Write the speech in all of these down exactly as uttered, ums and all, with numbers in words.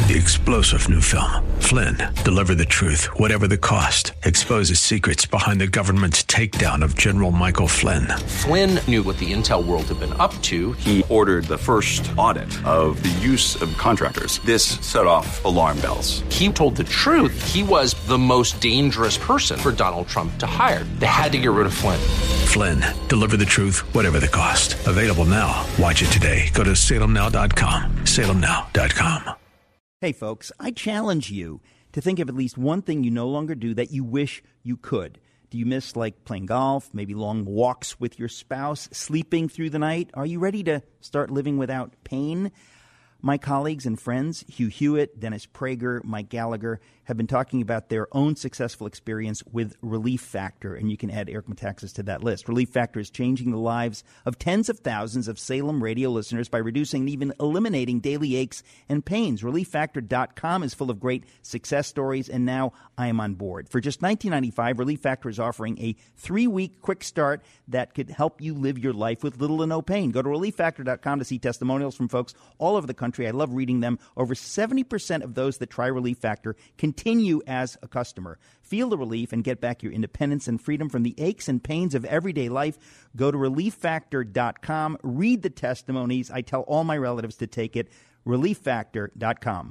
The explosive new film, Flynn, deliver the truth, whatever the cost, exposes secrets behind the government's takedown of General Michael Flynn. Flynn knew what the intel world had been up to. He ordered the first audit of the use of contractors. This set off alarm bells. He told the truth. He was the most dangerous person for Donald Trump to hire. They had to get rid of Flynn. Flynn, deliver the truth, whatever the cost. Available now. Watch it today. Go to salem now dot com. salem now dot com. Hey, folks, I challenge you to think of at least one thing you no longer do that you wish you could. Do you miss, like, playing golf, maybe long walks with your spouse, sleeping through the night? Are you ready to start living without pain? My colleagues and friends, Hugh Hewitt, Dennis Prager, Mike Gallagher, have been talking about their own successful experience with Relief Factor, and you can add Eric Metaxas to that list. Relief Factor is changing the lives of tens of thousands of Salem radio listeners by reducing and even eliminating daily aches and pains. relief factor dot com is full of great success stories, and now I am on board. For just nineteen ninety-five dollars, Relief Factor is offering a three-week quick start that could help you live your life with little to no pain. Go to relief factor dot com to see testimonials from folks all over the country. I love reading them. Over seventy percent of those that try Relief Factor continue as a customer. Feel the relief and get back your independence and freedom from the aches and pains of everyday life. Go to relief factor dot com. Read the testimonies. I tell all my relatives to take it. relief factor dot com.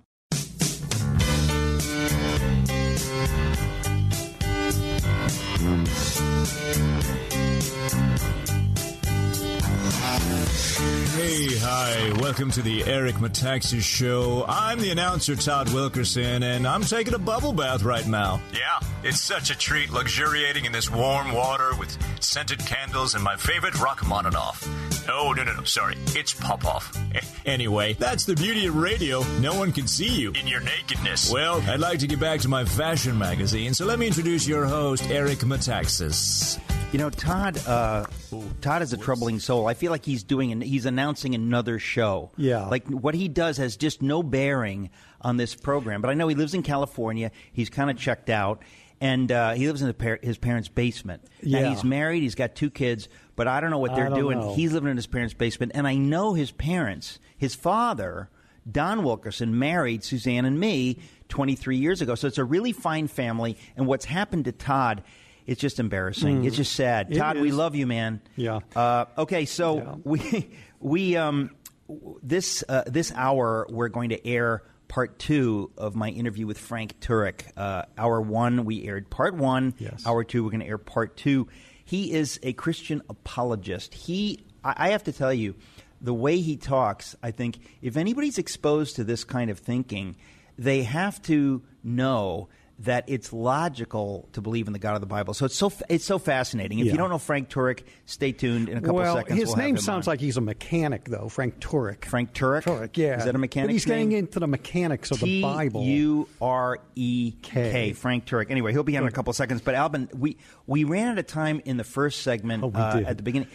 Hey, hi. Welcome to the Eric Metaxas Show. I'm the announcer, Todd Wilkerson, and I'm taking a bubble bath right now. Yeah, it's such a treat luxuriating in this warm water with scented candles and my favorite Rachmaninoff. Oh, no, no, no, sorry. It's Popoff. Anyway, that's the beauty of radio. No one can see you in your nakedness. Well, I'd like to get back to my fashion magazine, so let me introduce your host, Eric Metaxas. You know, Todd. Uh, Todd is a troubling soul. I feel like he's doing, an, he's announcing another show. Yeah, like what he does has just no bearing on this program. But I know he lives in California. He's kind of checked out, and uh, he lives in par- his parents' basement. Yeah, now, he's married. He's got two kids, but I don't know what they're doing. Know. He's living in his parents' basement, and I know his parents. His father, Don Wilkerson, married Suzanne and me twenty-three years ago. So it's a really fine family. And what's happened to Todd? It's just embarrassing. Mm. It's just sad. It Todd, is. we love you, man. Yeah. Uh, okay, so yeah. we we um this uh, this hour we're going to air part two of my interview with Frank Turek. Uh, hour one we aired part one. Yes. Hour two we're going to air part two. He is a Christian apologist. He I, I have to tell you, the way he talks, I think if anybody's exposed to this kind of thinking, they have to know that it's logical to believe in the God of the Bible. So it's so it's so fascinating. If yeah. you don't know Frank Turek, stay tuned. In a couple well, seconds, his we'll name have him sounds on. like he's a mechanic, though. Frank Turek. Frank Turek. Turek, yeah. Is that a mechanic? But he's getting into the mechanics of the Bible. T U R E K. Frank Turek. Anyway, he'll be on in a couple seconds. But Albin, we we ran out of time in the first segment oh, we uh, did. at the beginning.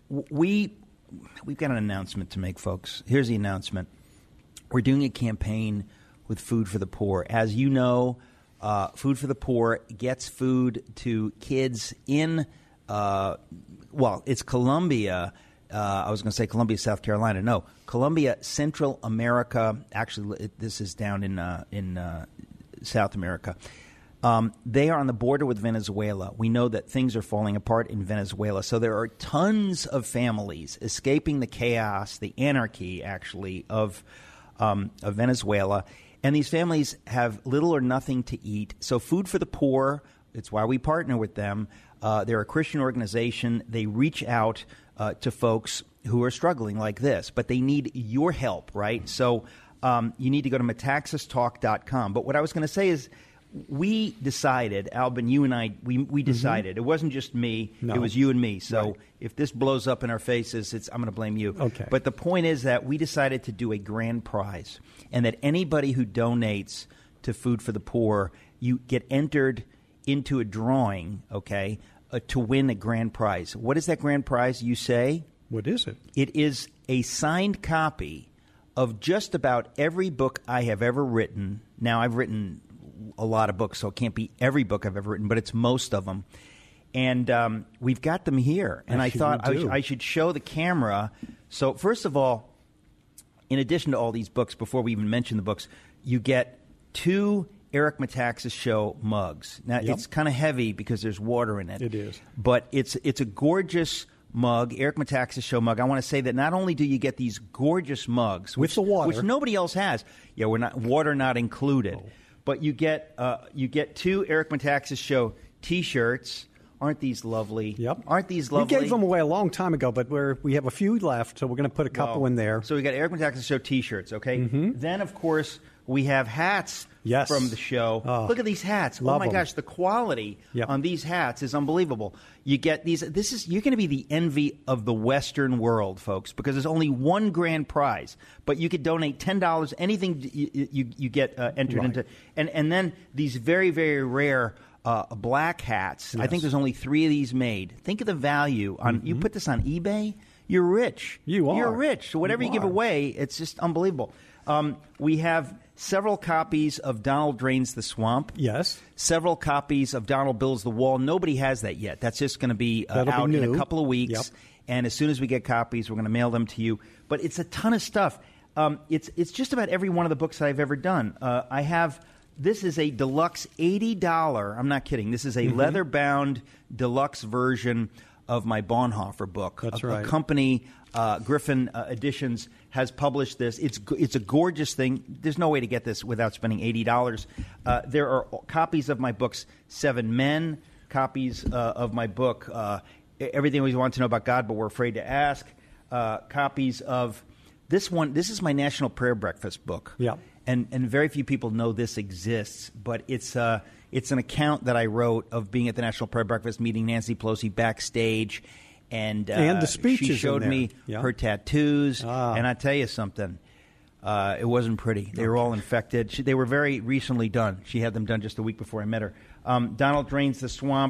We we've got an announcement to make, folks. Here's the announcement. We're doing a campaign with Food for the Poor. As you know, Uh, Food for the Poor gets food to kids in, uh, well, it's Columbia. Uh, I was going to say Columbia, South Carolina. No, Columbia, Central America. Actually, it, this is down in uh, in uh, South America. Um, they are on the border with Venezuela. We know that things are falling apart in Venezuela. So there are tons of families escaping the chaos, the anarchy, actually, of um, of Venezuela. And these families have little or nothing to eat. So Food for the Poor, it's why we partner with them. Uh, they're a Christian organization. They reach out uh, to folks who are struggling like this, but they need your help, right? So um, you need to go to metaxas talk dot com. But what I was going to say is we decided, Albin, you and I, we, we decided. Mm-hmm. It wasn't just me. No. It was you and me. So right. if this blows up in our faces, it's I'm going to blame you. Okay. But the point is that we decided to do a grand prize, and that anybody who donates to Food for the Poor, you get entered into a drawing, okay, uh, to win a grand prize. What is that grand prize, you say? What is it? It is a signed copy of just about every book I have ever written. Now, I've written a lot of books, so it can't be every book I've ever written, but it's most of them. And um, we've got them here. And Actually, I thought I, we do. I should show the camera. So first of all, in addition to all these books, before we even mention the books, you get two Eric Metaxas Show mugs. Now, Yep. it's kind of heavy because there's water in it. It is. But it's it's a gorgeous mug, Eric Metaxas Show mug. I want to say that not only do you get these gorgeous mugs, With which, the water. which nobody else has. Yeah, we're not water not included. Oh. But you get uh, you get two Eric Metaxas Show T-shirts. Aren't these lovely? Yep. Aren't these lovely? We gave them away a long time ago, but we're, we have a few left, so we're going to put a couple Well, in there. So we got Eric Metaxas Show T-shirts, okay? Mm-hmm. Then, of course, we have hats Yes. from the show. Oh, Look at these hats. love Oh, my 'em. gosh, the quality Yep. on these hats is unbelievable. You get these. This is You're going to be the envy of the Western world, folks, because there's only one grand prize. But you could donate ten dollars. Anything you, you, you get uh, entered Right. into. And, and then these very, very rare uh, black hats. I Yes. think there's only three of these made. Think of the value. on You put this on eBay, you're rich. You You're are. rich. So whatever you, You give are. away, it's just unbelievable. Um, we have several copies of Donald Drains the Swamp. Yes. Several copies of Donald Builds the Wall. Nobody has that yet. That's just going to be uh, That'll be out in new. a couple of weeks. Yep. And as soon as we get copies, we're going to mail them to you. But it's a ton of stuff. Um, it's it's just about every one of the books that I've ever done. Uh, I have. This is a deluxe eighty dollars. I'm not kidding. This is a Mm-hmm. leather-bound deluxe version of my Bonhoeffer book. That's a, right. A company, uh, Griffin uh, Editions, has published this. It's g- it's a gorgeous thing. There's no way to get this without spending eighty dollars. Uh, there are copies of my books, Seven Men, copies uh, of my book, uh, Everything We Want to Know About God, But We're Afraid to Ask, uh, copies of this one. This is my National Prayer Breakfast book. Yeah. And and very few people know this exists, but it's uh it's an account that I wrote of being at the National Prayer Breakfast, meeting Nancy Pelosi backstage, and uh, And the speeches she in showed there. me Yeah. her tattoos, Ah. and I tell you something, uh, it wasn't pretty. They were all infected. She, they were very recently done. She had them done just a week before I met her. Um, Donald Drains the Swamp.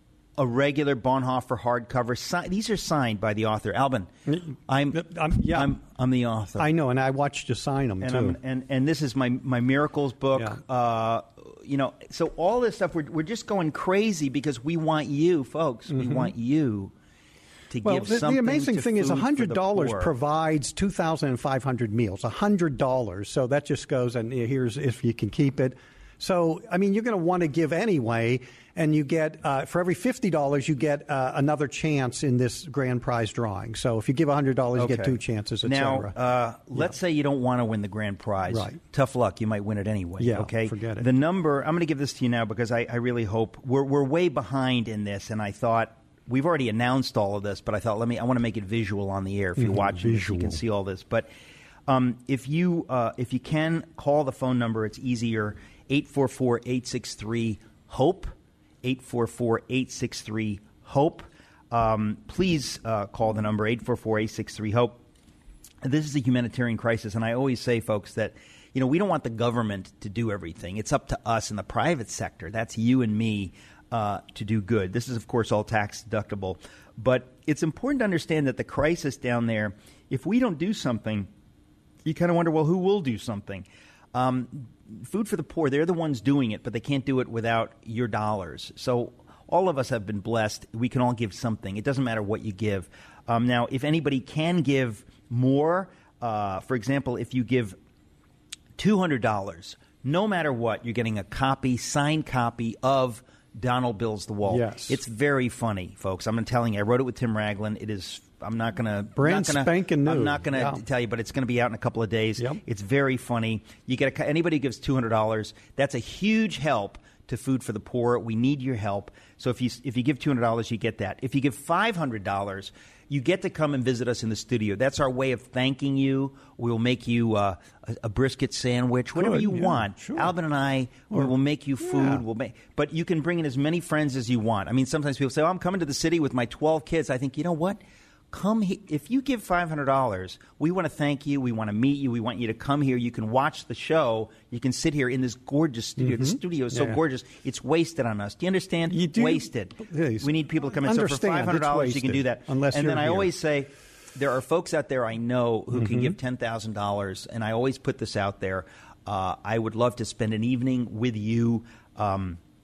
A regular Bonhoeffer hardcover. Si- these are signed by the author, Albin. I'm, I'm- yeah. I'm, I'm the author. I know, and I watched you sign them, and too. I'm, and and this is my my miracles book. Yeah. Uh, you know, so all this stuff we're we're just going crazy because we want you, folks. We want you to Well, give the, something. the amazing to thing is food one hundred dollars for the poor. provides two thousand five hundred meals. one hundred dollars. So that just goes, and here's if you can keep it. So, I mean, you're going to want to give anyway, and you get, uh, for every fifty dollars, you get uh, another chance in this grand prize drawing. So if you give one hundred dollars, you get Okay. two chances, et Now, cetera. uh, let's say you don't want to win the grand prize. Right. Tough luck. You might win it anyway. Yeah, okay. forget it. The number. I'm going to give this to you now because I, I really hope we're we're way behind in this, and I thought we've already announced all of this, but I thought let me. I want to make it visual on the air. If you're Mhm, watching, this, you visual. can see all this. But um, if you uh, if you can call the phone number, it's easier. eight four four, eight six three, HOPE. eight four four, eight six three, HOPE. Um, please uh, call the number eight four four, eight six three, HOPE. This is a humanitarian crisis, and I always say, folks, that you know we don't want the government to do everything. It's up to us in the private sector. That's you and me uh, to do good. This is, of course, all tax deductible. But it's important to understand that the crisis down there, if we don't do something, you kind of wonder, well, who will do something? Um, Food for the Poor, they're the ones doing it, but they can't do it without your dollars. So all of us have been blessed. We can all give something. It doesn't matter what you give. Um, now, if anybody can give more, uh, for example, if you give two hundred dollars, no matter what, you're getting a copy, signed copy of Donald Builds the Wall. Yes. It's very funny, folks. I'm telling you, I wrote it with Tim Raglan. It is, I'm not going to... Brand spanking new. I'm not going to Yeah. tell you, but it's going to be out in a couple of days. Yep. It's very funny. You get a, anybody who gives two hundred dollars, that's a huge help to Food for the Poor. We need your help. So if you if you give two hundred dollars, you get that. If you give five hundred dollars, you get to come and visit us in the studio. That's our way of thanking you. We'll make you uh, a, a brisket sandwich, whatever Good, you yeah, want. sure. Alvin and I, we Or- will make you food. yeah. We'll make, but you can bring in as many friends as you want. I mean, sometimes people say, "Oh, I'm coming to the city with my twelve kids." I think, you know what? Come he- if you give five hundred dollars, we want to thank you. We want to meet you. We want you to come here. You can watch the show. You can sit here in this gorgeous studio. The studio is so Yeah. gorgeous. It's wasted on us. Do you understand? You do- Wasted. Please. We need people to come in. So for Understand, five hundred dollars, it's you can do that. wasted, unless and then you're I here. always say, there are folks out there I know who Mm-hmm. can give ten thousand dollars, and I always put this out there. Uh, I would love to spend an evening with you. Um,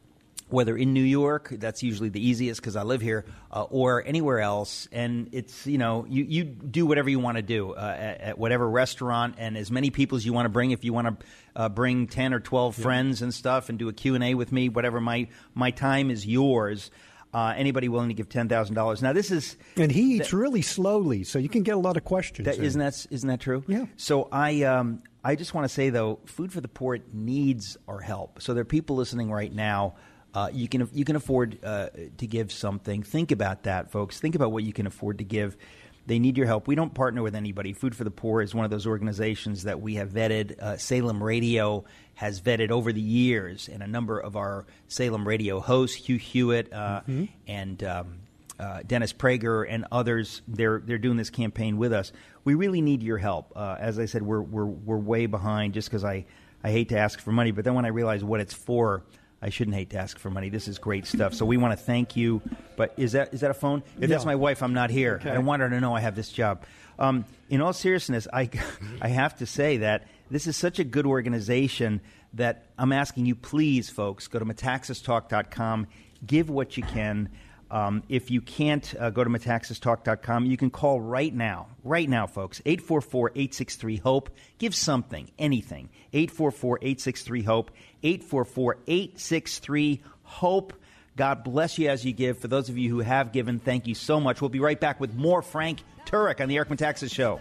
whether in New York, that's usually the easiest because I live here, uh, or anywhere else. And it's, you know, you, you do whatever you want to do uh, at, at whatever restaurant and as many people as you want to bring. If you want to uh, bring ten or twelve yeah. friends and stuff and do a Q and A with me, whatever, my, my time is yours. Uh, anybody willing to give ten thousand dollars. Now, this is... And he eats that, really slowly, so you can get a lot of questions. That, isn't, that, isn't that true? Yeah. So I um, I just want to say, though, Food for the Poor needs our help. So there are people listening right now. Uh, you can you can afford uh, to give something. Think about that, folks. Think about what you can afford to give. They need your help. We don't partner with anybody. Food for the Poor is one of those organizations that we have vetted. Uh, Salem Radio has vetted over the years, and a number of our Salem Radio hosts, Hugh Hewitt uh, mm-hmm. and um, uh, Dennis Prager and others, they're they're doing this campaign with us. We really need your help. Uh, as I said, we're we're we're way behind just because I, I hate to ask for money, but then when I realize what it's for, I shouldn't hate to ask for money. This is great stuff. So we want to thank you. But is that is that a phone? If yeah. that's my wife, I'm not here. Okay. I don't want her to know I have this job. Um, in all seriousness, I, I have to say that this is such a good organization that I'm asking you, please, folks, go to metaxas talk dot com. Give what you can. Um, if you can't uh, go to metaxas talk dot com, you can call right now. Right now, folks, eight four four, eight six three, HOPE. Give something, anything. eight four four, eight six three, HOPE. eight four four, eight six three, HOPE. God bless you as you give. For those of you who have given, thank you so much. We'll be right back with more Frank Turek on the Eric Metaxas Show.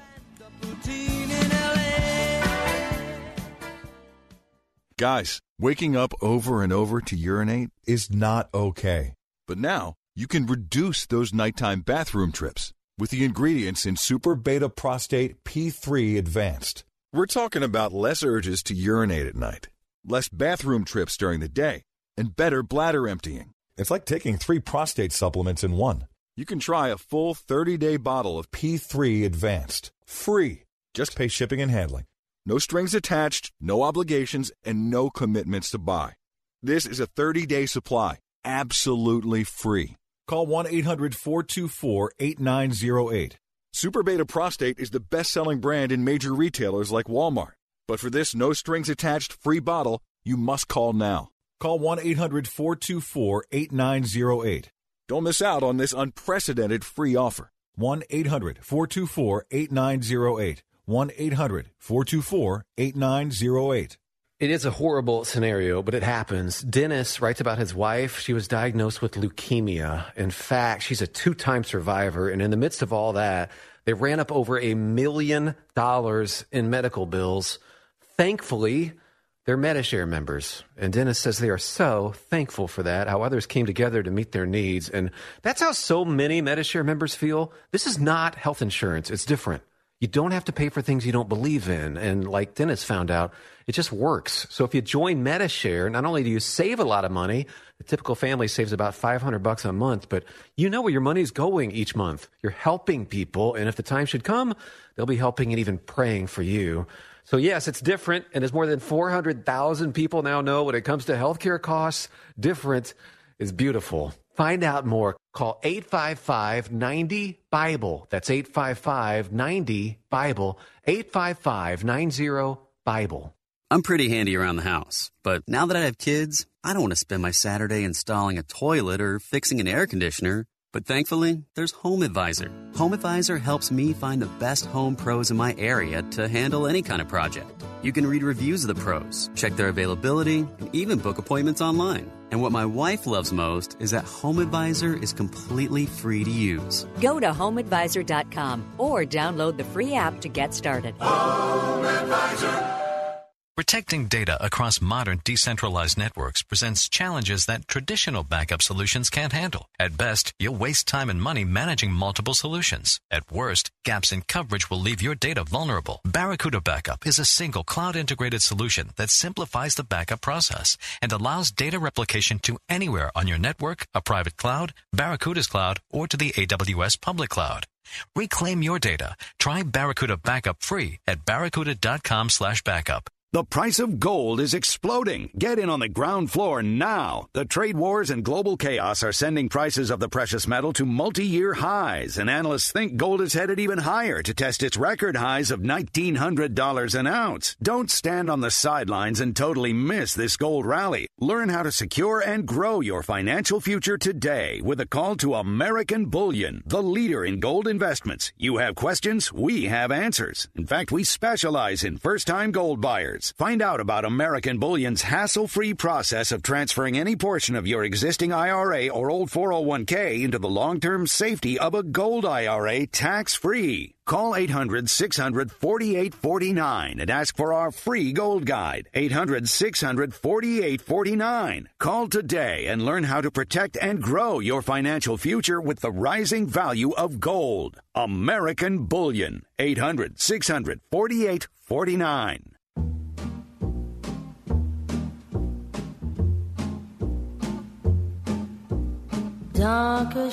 Guys, waking up over and over to urinate is not okay. But now, you can reduce those nighttime bathroom trips with the ingredients in Super Beta Prostate P three Advanced. We're talking about less urges to urinate at night, less bathroom trips during the day, and better bladder emptying. It's like taking three prostate supplements in one. You can try a full thirty-day bottle of P three Advanced, free. Just pay shipping and handling. No strings attached, no obligations, and no commitments to buy. This is a thirty-day supply, absolutely free. Call one eight hundred, four two four, eight nine zero eight. Super Beta Prostate is the best-selling brand in major retailers like Walmart. But for this no-strings-attached free bottle, you must call now. Call one eight hundred, four two four, eight nine zero eight. Don't miss out on this unprecedented free offer. one eight hundred, four two four, eight nine zero eight. one eight hundred, four two four, eight nine zero eight. It is a horrible scenario, but it happens. Dennis writes about his wife. She was diagnosed with leukemia. In fact, she's a two-time survivor, and in the midst of all that, they ran up over a million dollars in medical bills. Thankfully, they're Medi-Share members, and Dennis says they are so thankful for that, how others came together to meet their needs, and that's how so many Medi-Share members feel. This is not health insurance. It's different. You don't have to pay for things you don't believe in. And like Dennis found out, it just works. So if you join Medi-Share, not only do you save a lot of money, the typical family saves about five hundred bucks a month, but you know where your money is going each month. You're helping people. And if the time should come, they'll be helping and even praying for you. So yes, it's different. And as more than four hundred thousand people now know when it comes to healthcare costs, different is beautiful. Find out more. Call eight five five, nine zero, BIBLE. That's eight five five, nine zero, BIBLE. eight five five, nine zero, BIBLE. I'm pretty handy around the house, but now that I have kids, I don't want to spend my Saturday installing a toilet or fixing an air conditioner. But thankfully, there's HomeAdvisor. HomeAdvisor helps me find the best home pros in my area to handle any kind of project. You can read reviews of the pros, check their availability, and even book appointments online. And what my wife loves most is that HomeAdvisor is completely free to use. Go to home advisor dot com or download the free app to get started. HomeAdvisor. Protecting data across modern decentralized networks presents challenges that traditional backup solutions can't handle. At best, you'll waste time and money managing multiple solutions. At worst, gaps in coverage will leave your data vulnerable. Barracuda Backup is a single cloud-integrated solution that simplifies the backup process and allows data replication to anywhere on your network, a private cloud, Barracuda's cloud, or to the A W S public cloud. Reclaim your data. Try Barracuda Backup free at barracuda dot com slash backup. The price of gold is exploding. Get in on the ground floor now. The trade wars and global chaos are sending prices of the precious metal to multi-year highs, and analysts think gold is headed even higher to test its record highs of nineteen hundred dollars an ounce. Don't stand on the sidelines and totally miss this gold rally. Learn how to secure and grow your financial future today with a call to American Bullion, the leader in gold investments. You have questions, we have answers. In fact, we specialize in first-time gold buyers. Find out about American Bullion's hassle-free process of transferring any portion of your existing I R A or old four oh one k into the long-term safety of a gold I R A tax-free. Call eight hundred, six hundred, forty-eight forty-nine and ask for our free gold guide. eight hundred, six hundred, forty-eight forty-nine. Call today and learn how to protect and grow your financial future with the rising value of gold. American Bullion. eight hundred, six hundred, forty-eight forty-nine. Darker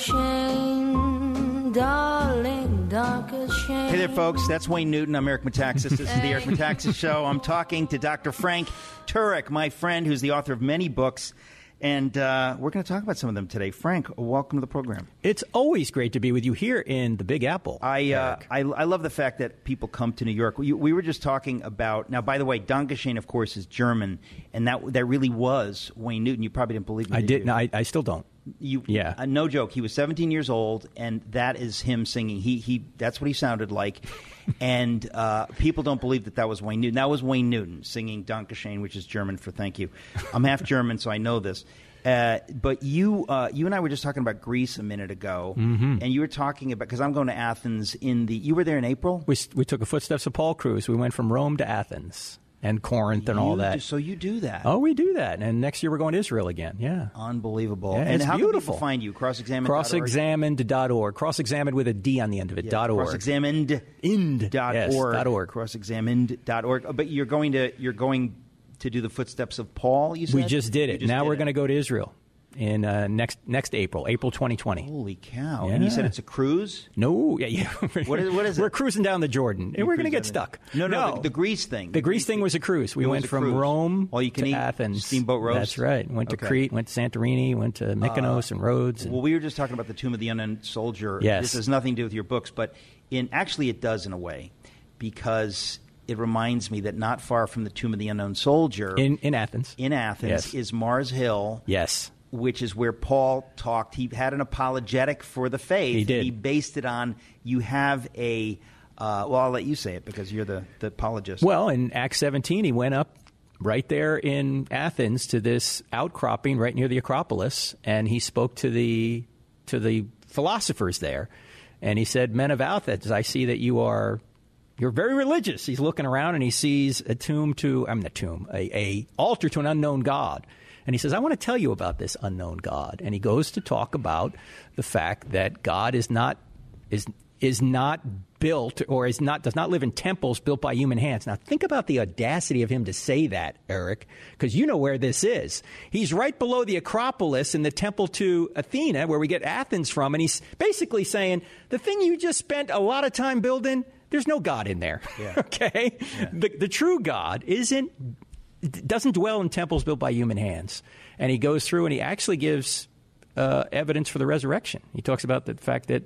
shame, darling, darker shame. Hey there, folks. That's Wayne Newton. I'm Eric Metaxas. This is the Eric Metaxas Show. I'm talking to Doctor Frank Turek, my friend, who's the author of many books. And uh, we're going to talk about some of them today. Frank, welcome to the program. It's always great to be with you here in the Big Apple. I uh, I, I love the fact that people come to New York. We, we were just talking about, now, by the way, Dankeschön, of course, is German, and that that really was Wayne Newton. You probably didn't believe me. I did. did. No, I, I still don't. You, yeah. Uh, no joke. He was seventeen years old, and that is him singing. He he. That's what he sounded like. And uh, people don't believe that that was Wayne Newton. That was Wayne Newton singing Dankeschön, which is German for thank you. I'm half German, so I know this. Uh, but you uh, you and I were just talking about Greece a minute ago, mm-hmm. and you were talking about, because I'm going to Athens in the, you were there in April? We we took a Footsteps of Paul cruise. We went from Rome to Athens and Corinth and you all that. Do, so you do that? Oh, we do that. And next year we're going to Israel again. Yeah. Unbelievable. Yeah, and it's how beautiful. Can people find you? Cross-examined. Cross-examined dot org. Cross-examined with a D on the end of it. Yeah, dot org. Cross-examined. Ind. Dot yes, org. Dot org. Cross-examined. Dot org. But you're going to you're going to do the Footsteps of Paul, you said? We just did it. Just now did we're it. going to go to Israel. In uh, next next April, April twenty twenty. Holy cow! Yeah. And you said it's a cruise? No, yeah, yeah. what is what is it? We're cruising down the Jordan, and we're going to get stuck. No, no, no. The, the Greece thing. The, the Greece thing was a cruise. We went from cruise. Rome All you can to eat Athens. Steamboat roast. That's right. Went to okay. Crete, went to Santorini, went to Mykonos uh, and Rhodes. And well, we were just talking about the Tomb of the Unknown Soldier. Yes. This has nothing to do with your books, but in actually it does in a way, because it reminds me that not far from the Tomb of the Unknown Soldier in in Athens, in Athens yes. is Mars Hill. Yes. Which is where Paul talked. He had an apologetic for the faith. He did. He based it on, you have a, uh, well, I'll let you say it because you're the, the apologist. Well, in Acts seventeen, he went up right there in Athens to this outcropping right near the Acropolis, and he spoke to the to the philosophers there. And he said, men of Athens, I see that you are, you're very religious. He's looking around and he sees a tomb to, I mean, a tomb, a, a altar to an unknown God. And he says, I want to tell you about this unknown God. And he goes to talk about the fact that God is not is is not built or is not does not live in temples built by human hands. Now, think about the audacity of him to say that, Eric, because you know where this is. He's right below the Acropolis in the temple to Athena, where we get Athens from. And he's basically saying, the thing you just spent a lot of time building, there's no God in there. Yeah. Okay? Yeah. The, the true God isn't doesn't dwell in temples built by human hands. And he goes through and he actually gives uh, evidence for the resurrection. He talks about the fact that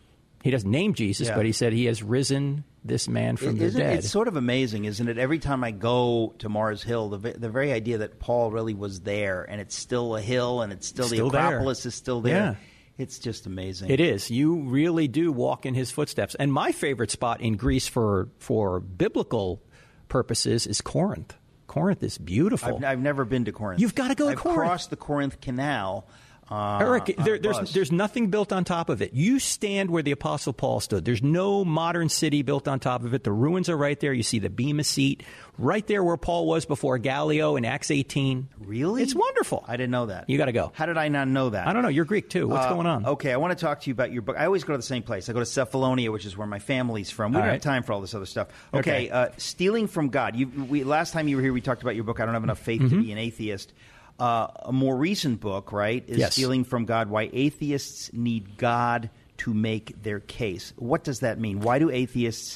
he doesn't name Jesus, yeah. but he said he has risen this man from it, the isn't, dead. It's sort of amazing, isn't it? Every time I go to Mars Hill, the the very idea that Paul really was there, and it's still a hill, and it's still, still the Acropolis there. is still there. Yeah. It's just amazing. It is. You really do walk in his footsteps. And my favorite spot in Greece for for biblical purposes is Corinth. Corinth is beautiful. I've, I've never been to Corinth. You've got to go to I've Corinth. crossed the Corinth Canal. Uh, Eric, there, on a there's bus. there's nothing built on top of it. You stand where the Apostle Paul stood. There's no modern city built on top of it. The ruins are right there. You see the Bema Seat right there where Paul was before Gallio in Acts eighteen. Really? It's wonderful. I didn't know that. You got to go. How did I not know that? I don't know. You're Greek, too. What's Uh, going on? Okay, I want to talk to you about your book. I always go to the same place. I go to Cephalonia, which is where my family's from. We All don't right. have time for all this other stuff. Okay, Okay. Uh, Stealing from God. You, we, last time you were here, we talked about your book, I Don't Have Enough Faith Mm-hmm. to Be an Atheist. Uh, a more recent book, right, is Yes. Stealing from God, Why Atheists Need God to Make Their Case. What does that mean? Why do atheists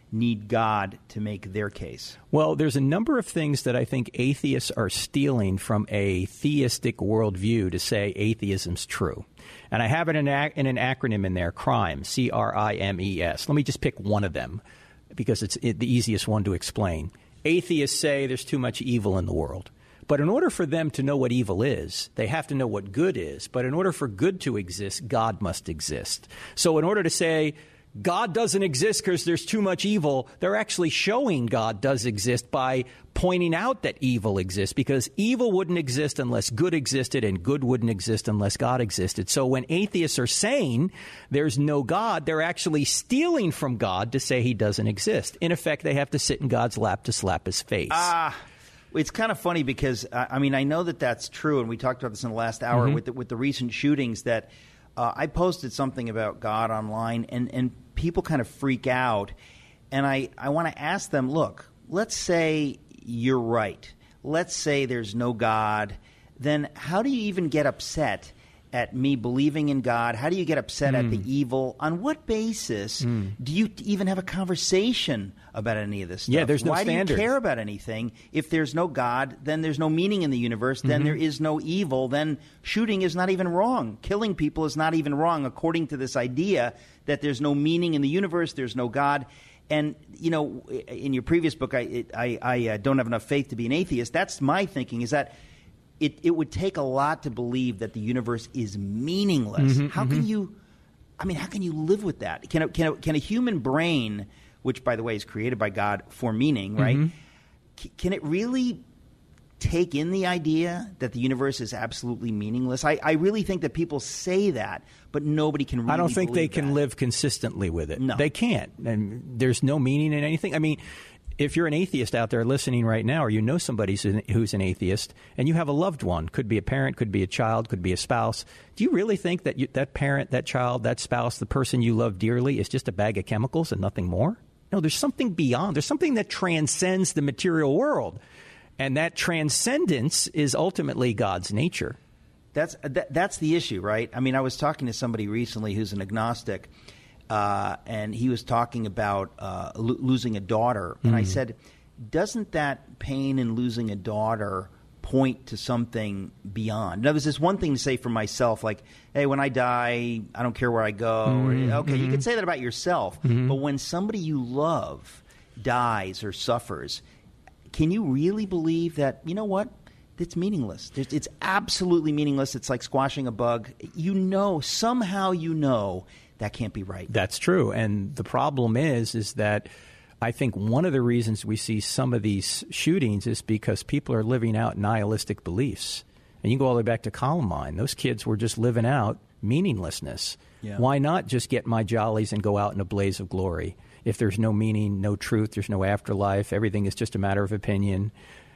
need God to make their case? Well, there's a number of things that I think atheists are stealing from a theistic worldview to say atheism's true. And I have it in, in an acronym in there, CRIME, C R I M E S. Let me just pick one of them because it's the easiest one to explain. Atheists say there's too much evil in the world. But in order for them to know what evil is, they have to know what good is. But in order for good to exist, God must exist. So in order to say God doesn't exist because there's too much evil, they're actually showing God does exist by pointing out that evil exists, because evil wouldn't exist unless good existed, and good wouldn't exist unless God existed. So when atheists are saying there's no God, they're actually stealing from God to say he doesn't exist. In effect, they have to sit in God's lap to slap his face. Ah. It's kind of funny because, uh, I mean, I know that that's true, and we talked about this in the last hour Mm-hmm. with the, with the recent shootings that uh, I posted something about God online, and, and people kind of freak out. And I, I want to ask them, look, let's say you're right. Let's say there's no God. Then how do you even get upset at me believing in God? How do you get upset Mm. at the evil? On what basis Mm. do you even have a conversation about any of this stuff? Yeah, there's no Why standard. do you care about anything? If there's no God, then there's no meaning in the universe. Then Mhm. there is no evil. Then shooting is not even wrong. Killing people is not even wrong, according to this idea that there's no meaning in the universe, there's no God. And, you know, in your previous book, I, it, I, I uh, don't have enough faith to be an atheist. That's my thinking, is that It, it would take a lot to believe that the universe is meaningless. Mhm, how mhm. can you, I mean, how can you live with that? Can a, can a, can a human brain, which, by the way, is created by God for meaning, right? Mhm. C- can it really take in the idea that the universe is absolutely meaningless? I, I really think that people say that, but nobody can really I don't think they believe can that. live consistently with it. No. They can't. And there's no meaning in anything. I mean, if you're an atheist out there listening right now, or you know somebody who's an atheist, and you have a loved one, could be a parent, could be a child, could be a spouse, do you really think that you, that parent, that child, that spouse, the person you love dearly is just a bag of chemicals and nothing more? No, there's something beyond. There's something that transcends the material world. And that transcendence is ultimately God's nature. That's that, that's the issue, right? I mean, I was talking to somebody recently who's an agnostic, uh, and he was talking about uh, lo- losing a daughter. And I Mm. said, doesn't that pain in losing a daughter point to something beyond? Now, there's this one thing to say for myself, like, hey, when I die, I don't care where I go. Mm, Or, okay, you mhm. could say that about yourself. Mhm. But when somebody you love dies or suffers, can you really believe that, you know what, it's meaningless? It's, it's absolutely meaningless. It's like squashing a bug. You know, somehow you know that can't be right. That's true. And the problem is, is that I think one of the reasons we see some of these shootings is because people are living out nihilistic beliefs. And you can go all the way back to Columbine. Those kids were just living out meaninglessness. Yeah. Why not just get my jollies and go out in a blaze of glory? If there's no meaning, no truth, there's no afterlife, everything is just a matter of opinion.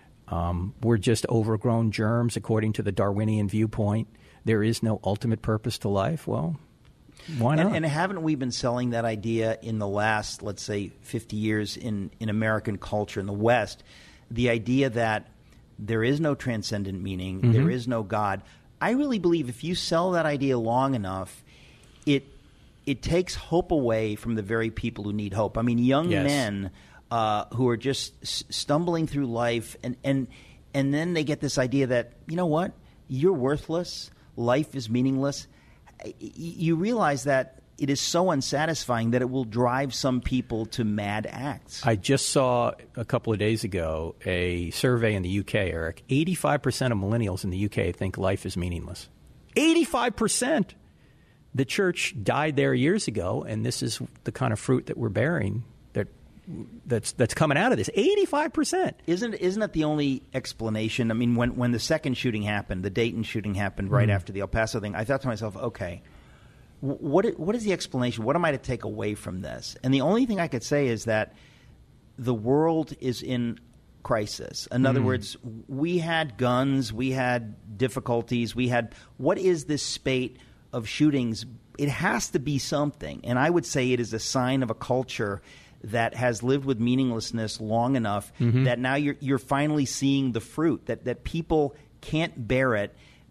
Um, we're just overgrown germs, according to the Darwinian viewpoint. There is no ultimate purpose to life. Well, why not? And, and haven't we been selling that idea in the last, let's say, fifty years in, in American culture in the West? The idea that there is no transcendent meaning, Mhm. there is no God. I really believe if you sell that idea long enough, it it takes hope away from the very people who need hope. I mean, young Yes. men uh, who are just s- stumbling through life, and, and and then they get this idea that, you know what, you're worthless, life is meaningless. Y- You realize that it is so unsatisfying that it will drive some people to mad acts. I just saw a couple of days ago a survey in the U K, Eric. eighty-five percent of millennials in the U K think life is meaningless. eighty-five percent! The church died there years ago, and this is the kind of fruit that we're bearing that that's that's coming out of this. eighty-five percent. Isn't isn't that the only explanation? I mean, when when the second shooting happened, the Dayton shooting happened right Mhm. after the El Paso thing, I thought to myself, okay, wh- what i- what is the explanation? What am I to take away from this? And the only thing I could say is that the world is in crisis. In other Mm. words, we had guns, we had difficulties, we had what is this spate of shootings? It has to be something, and I would say it is a sign of a culture that has lived with meaninglessness long enough Mhm. that now you're you're finally seeing the fruit, that that people can't bear it,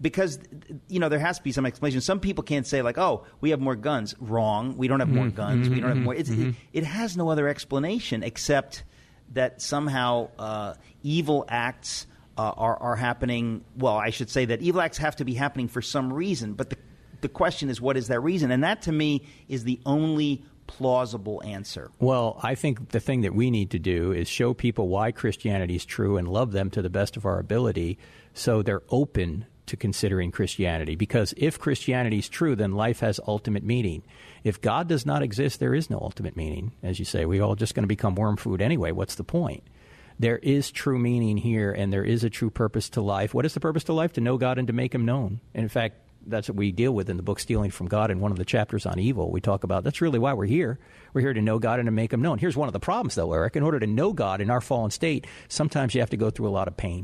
because, you know, there has to be some explanation. Some people can't say, like, oh, we have more guns. Wrong. We don't have more guns. Mm-hmm. We don't have more. It's, Mm-hmm. it, it has no other explanation except that somehow uh, evil acts uh, are, are happening. Well, I should say that evil acts have to be happening for some reason. But the, the question is, what is that reason? And that, to me, is the only plausible answer. Well, I think the thing that we need to do is show people why Christianity is true and love them to the best of our ability so they're open to considering Christianity. Because if Christianity is true, then life has ultimate meaning. If God does not exist, there is no ultimate meaning. As you say, we're all just going to become worm food anyway. What's the point? There is true meaning here, and there is a true purpose to life. What is the purpose to life? To know God and to make him known. And in fact, that's what we deal with in the book Stealing from God. In one of the chapters on evil, we talk about that's really why we're here. We're here to know God and to make him known. Here's one of the problems, though, Eric. In order to know God in our fallen state, sometimes you have to go through a lot of pain.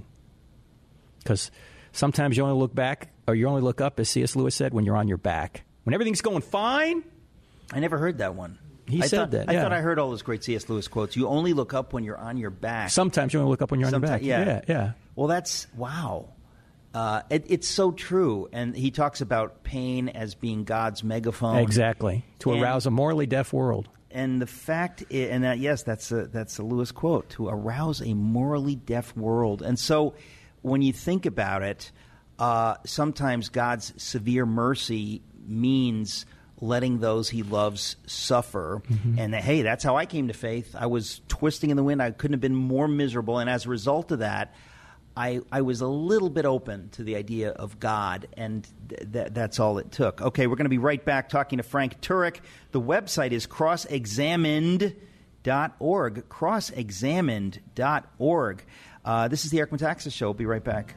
Because sometimes you only look back, or you only look up, as C S Lewis said, when you're on your back. When everything's going fine. I never heard that one. He I said thought, that. I yeah. thought I heard all those great C S Lewis quotes. You only look up when you're on your back. Sometimes you only look up when you're Sometimes, on your back. Yeah, yeah. yeah. Well, that's, wow. Uh, it, it's so true. And he talks about pain as being God's megaphone. Exactly. To and, arouse a morally deaf world. And the fact, is, and that, yes, that's a, that's a Lewis quote, to arouse a morally deaf world. And so when you think about it, uh, sometimes God's severe mercy means letting those he loves suffer. Mm-hmm. And, hey, that's how I came to faith. I was twisting in the wind. I couldn't have been more miserable. And as a result of that, I, I was a little bit open to the idea of God, and th- th- that's all it took. Okay, we're going to be right back talking to Frank Turek. The website is cross examined dot org, cross examined dot org. Uh, this is the Eric Metaxas Show. We'll be right back.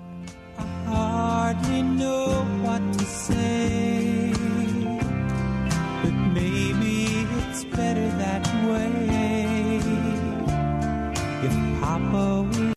I hardly know what to say, but maybe it's better that way. If Papa will.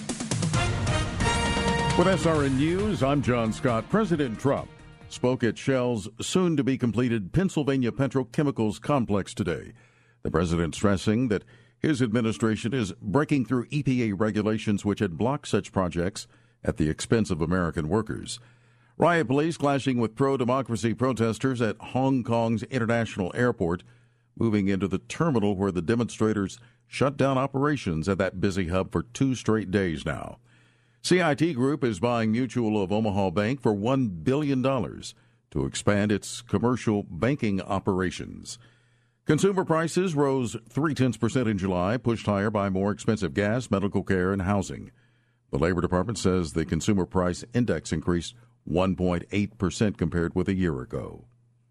With S R N News, I'm John Scott. President Trump spoke at Shell's soon-to-be-completed Pennsylvania Petrochemicals complex today. The president stressing that his administration is breaking through E P A regulations which had blocked such projects at the expense of American workers. Riot police clashing with pro-democracy protesters at Hong Kong's International Airport, moving into the terminal where the demonstrators shut down operations at that busy hub for two straight days now. C I T Group is buying Mutual of Omaha Bank for one billion dollars to expand its commercial banking operations. Consumer prices rose three-tenths percent in July, pushed higher by more expensive gas, medical care, and housing. The Labor Department says the Consumer Price Index increased one point eight percent compared with a year ago.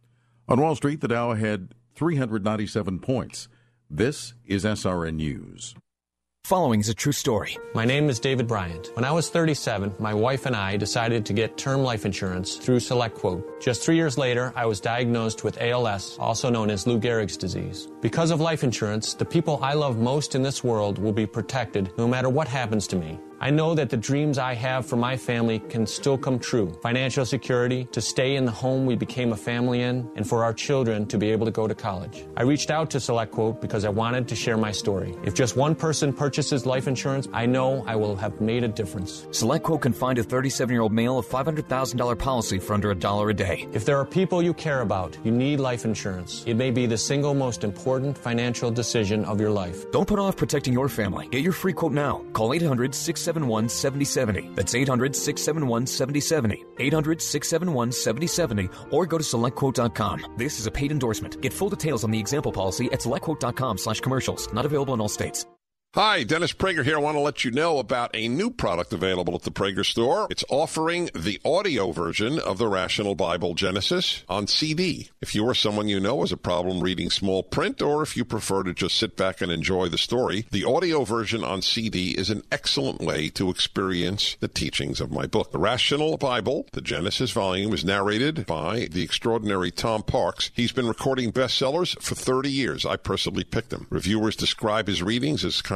On Wall Street, the Dow had three hundred ninety-seven points. This is S R N News. Following is a true story. My name is David Bryant. When I was thirty-seven, my wife and I decided to get term life insurance through SelectQuote. Just three years later, I was diagnosed with A L S, also known as Lou Gehrig's disease. Because of life insurance, the people I love most in this world will be protected no matter what happens to me. I know that the dreams I have for my family can still come true. Financial security, to stay in the home we became a family in, and for our children to be able to go to college. I reached out to SelectQuote because I wanted to share my story. If just one person purchases life insurance, I know I will have made a difference. SelectQuote can find a thirty-seven-year-old male a five hundred thousand dollars policy for under a dollar a day. If there are people you care about, you need life insurance. It may be the single most important financial decision of your life. Don't put off protecting your family. Get your free quote now. Call eight hundred, six seven one, seven zero seven zero. That's eight hundred, six seven one, seven zero seven zero. eight hundred, six seven one, seven zero seven zero or go to select quote dot com. This is a paid endorsement. Get full details on the example policy at select quote dot com slash commercials. Not available in all states. Hi, Dennis Prager here. I want to let you know about a new product available at the Prager store. It's offering the audio version of the Rational Bible Genesis on C D. If you or someone you know has a problem reading small print, or if you prefer to just sit back and enjoy the story, the audio version on C D is an excellent way to experience the teachings of my book. The Rational Bible, the Genesis volume, is narrated by the extraordinary Tom Parks. He's been recording bestsellers for thirty years. I personally picked him. Reviewers describe his readings as kind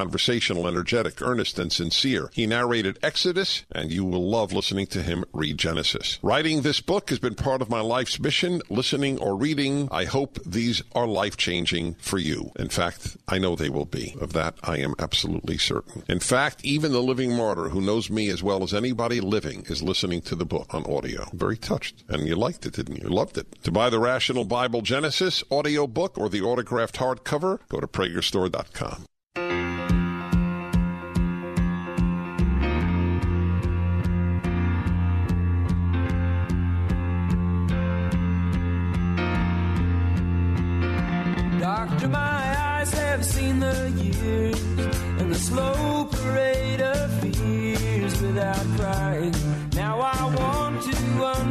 conversational, energetic, earnest, and sincere. He narrated Exodus, and you will love listening to him read Genesis. Writing this book has been part of my life's mission. Listening or reading, I hope these are life-changing for you. In fact, I know they will be. Of that, I am absolutely certain. In fact, even the living martyr who knows me as well as anybody living is listening to the book on audio. Very touched. And you liked it, didn't you? You loved it. To buy the Rational Bible Genesis audio book or the autographed hardcover, go to prager store dot com. Doctor, my eyes have seen the years and the slow parade of fears without crying. Now I want to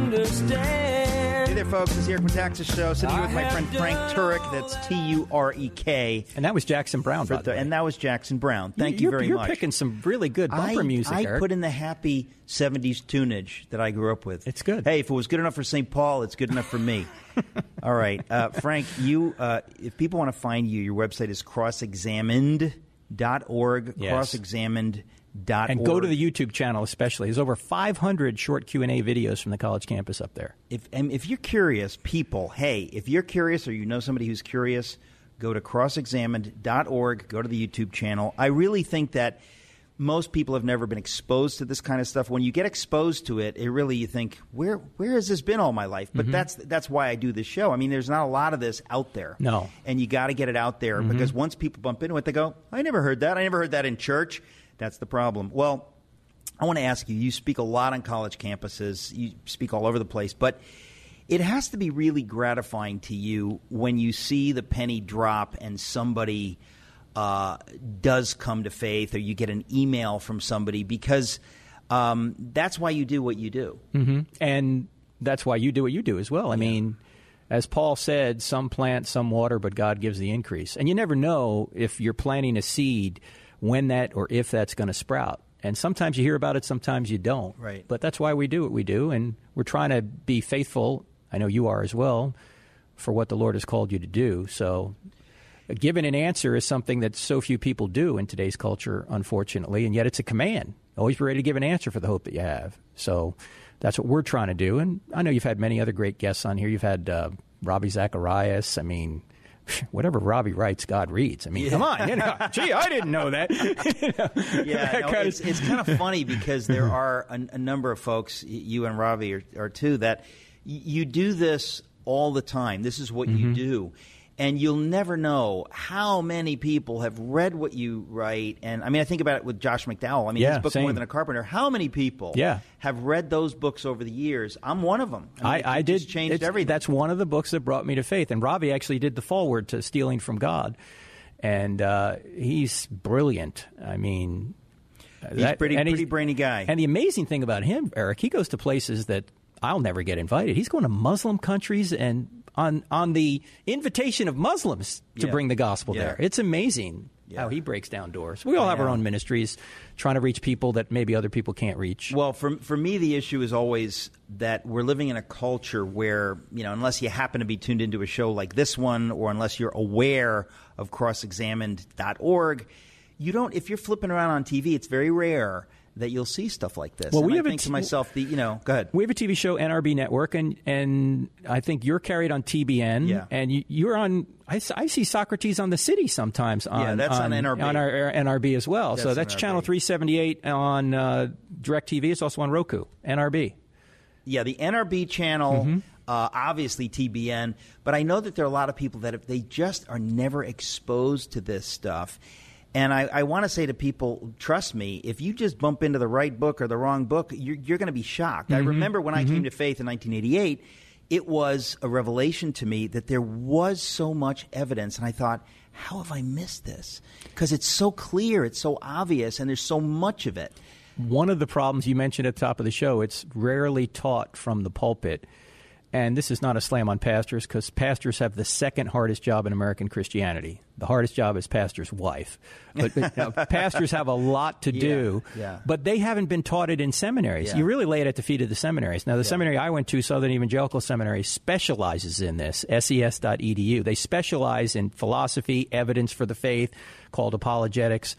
understand. Hey there, folks. It's the Eric Metaxas Show. Sitting here with my friend Frank Turek. That's T U R E K. And that was Jackson Brown, by the way. And that was Jackson Brown. Thank you, you're, very you're much. You're picking some really good bumper I, music, I Eric. put in the happy seventies tunage that I grew up with. It's good. Hey, if it was good enough for Saint Paul, it's good enough for me. All right. Uh, Frank, you, uh, if people want to find you, your website is cross examined dot org. Yes. cross examined dot org. And go to the YouTube channel especially. There's over five hundred short Q and A videos from the college campus up there. If and if you're curious, people, hey, if you're curious or you know somebody who's curious, go to cross examined dot org, go to the YouTube channel. I really think that most people have never been exposed to this kind of stuff. When you get exposed to it, it really, you think, where where has this been all my life? But Mm-hmm. that's that's why I do this show. I mean, there's not a lot of this out there. No. And you got to get it out there Mm-hmm. because once people bump into it, they go, I never heard that. I never heard that in church. That's the problem. Well, I want to ask you, you speak a lot on college campuses. You speak all over the place. But it has to be really gratifying to you when you see the penny drop and somebody uh, does come to faith, or you get an email from somebody, because um, that's why you do what you do. Mm-hmm. And that's why you do what you do as well. I yeah. mean, as Paul said, some plant, some water, but God gives the increase. And you never know if you're planting a seed when that or if that's going to sprout. And sometimes you hear about it, sometimes you don't. Right. But that's why we do what we do, and we're trying to be faithful, I know you are as well, for what the Lord has called you to do. So giving an answer is something that so few people do in today's culture, unfortunately, and yet it's a command. Always be ready to give an answer for the hope that you have. So that's what we're trying to do. And I know you've had many other great guests on here. You've had uh, Ravi Zacharias. I mean, whatever Robbie writes, God reads. I mean, yeah. come on. You know, gee, I didn't know that. You know, yeah, that no, kind it's, of... it's kind of funny because there are a, a number of folks, you and Robbie are, are too, that y- you do this all the time. This is what Mm-hmm. you do. And you'll never know how many people have read what you write. And I mean, I think about it with Josh McDowell. I mean, yeah, his book, same. More Than a Carpenter. How many people yeah. have read those books over the years? I'm one of them. I, mean, I, I did. changed everything. That's one of the books that brought me to faith. And Robbie actually did the foreword to Stealing from God. And uh, he's brilliant. I mean, he's a pretty, pretty brainy guy. And the amazing thing about him, Eric, he goes to places that I'll never get invited. He's going to Muslim countries and on on the invitation of Muslims to yeah. bring the gospel yeah. there. It's amazing yeah. how he breaks down doors. We all I have know. our own ministries trying to reach people that maybe other people can't reach. Well, for for me, the issue is always that we're living in a culture where, you know, unless you happen to be tuned into a show like this one, or unless you're aware of cross examined dot org, you don't. If you're flipping around on T V, it's very rare that you'll see stuff like this. Well, and we I have think a t- to myself, the you know, go ahead. We have a T V show, N R B Network, and and I think you're carried on T B N. Yeah. And you, you're on. I, I see Socrates on the City sometimes. On, Yeah, that's on N R B. On our, our N R B as well. That's so that's N R B. channel three seventy-eight on uh, DirecTV. It's also on Roku. N R B. Yeah, the N R B channel, Mm-hmm. uh, obviously T B N, but I know that there are a lot of people that if they just are never exposed to this stuff. And I, I want to say to people, trust me, if you just bump into the right book or the wrong book, you're, you're going to be shocked. Mm-hmm. I remember when mm-hmm. I came to faith in nineteen eighty-eight, it was a revelation to me that there was so much evidence. And I thought, how have I missed this? Because it's so clear, it's so obvious, and there's so much of it. One of the problems you mentioned at the top of the show, it's rarely taught from the pulpit. And this is not a slam on pastors, because pastors have the second hardest job in American Christianity. The hardest job is pastor's wife. But you know, pastors have a lot to do, yeah, yeah. but they haven't been taught it in seminaries. Yeah. You really lay it at the feet of the seminaries. Now, the Yeah. seminary I went to, Southern Evangelical Seminary, specializes in this, S E S dot E D U. They specialize in philosophy, evidence for the faith, called apologetics.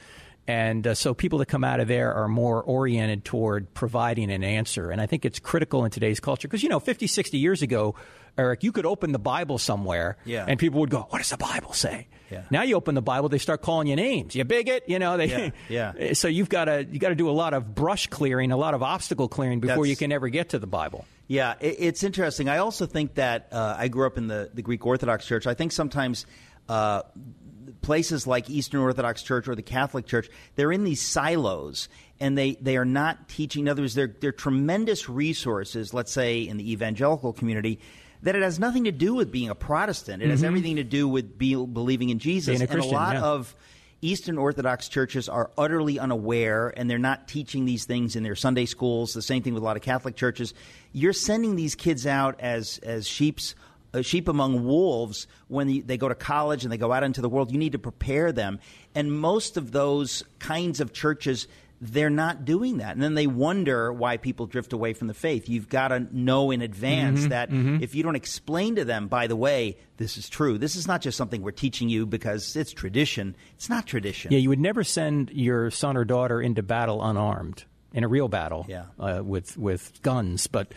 And uh, so people that come out of there are more oriented toward providing an answer. And I think it's critical in today's culture because, you know, fifty, sixty years ago, Eric, you could open the Bible somewhere yeah. and people would go, what does the Bible say? Yeah. Now you open the Bible, they start calling you names. You bigot, you know. They, yeah, yeah. So you've got to you got to do a lot of brush clearing, a lot of obstacle clearing before That's, you can ever get to the Bible. Yeah, it, it's interesting. I also think that uh, I grew up in the, the Greek Orthodox Church. I think sometimes uh, places like Eastern Orthodox Church or the Catholic Church, they're in these silos, and they, they are not teaching. In other words, they're, they're tremendous resources, let's say, in the evangelical community, that it has nothing to do with being a Protestant. It mm-hmm. has everything to do with be, believing in Jesus. Being a and Christian, a lot yeah. of Eastern Orthodox churches are utterly unaware, and they're not teaching these things in their Sunday schools. The same thing with a lot of Catholic churches. You're sending these kids out as as sheep's Uh, sheep among wolves when they go to college and they go out into the world. You need to prepare them. And most of those kinds of churches, they're not doing that. And then they wonder why people drift away from the faith. You've got to know in advance mm-hmm, that mm-hmm. if you don't explain to them, by the way, this is true. This is not just something we're teaching you because it's tradition. It's not tradition. Yeah, you would never send your son or daughter into battle unarmed, in a real battle yeah. uh, with, with guns. But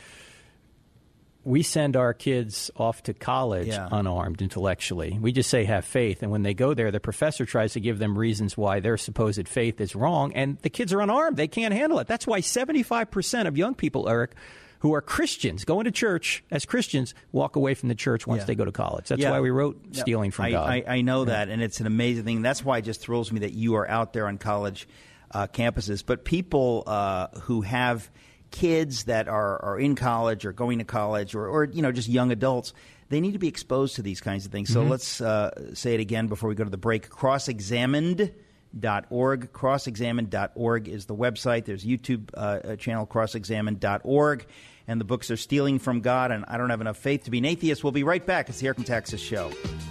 we send our kids off to college yeah. unarmed intellectually. We just say have faith. And when they go there, the professor tries to give them reasons why their supposed faith is wrong. And the kids are unarmed. They can't handle it. That's why seventy-five percent of young people, Eric, who are Christians, going to church as Christians, walk away from the church once yeah. they go to college. That's yeah. why we wrote yeah. Stealing from I, God. I, I know yeah. that, and it's an amazing thing. That's why it just thrills me that you are out there on college uh, campuses. But people uh, who have kids that are, are in college or going to college or, or, you know, just young adults, they need to be exposed to these kinds of things. So mm-hmm. let's uh, say it again before we go to the break. cross examined dot org. cross examined dot org is the website. There's a YouTube uh, channel, cross examined dot org. And the books are Stealing from God and I Don't Have Enough Faith to Be an Atheist. We'll be right back. It's the Eric Metaxas Show.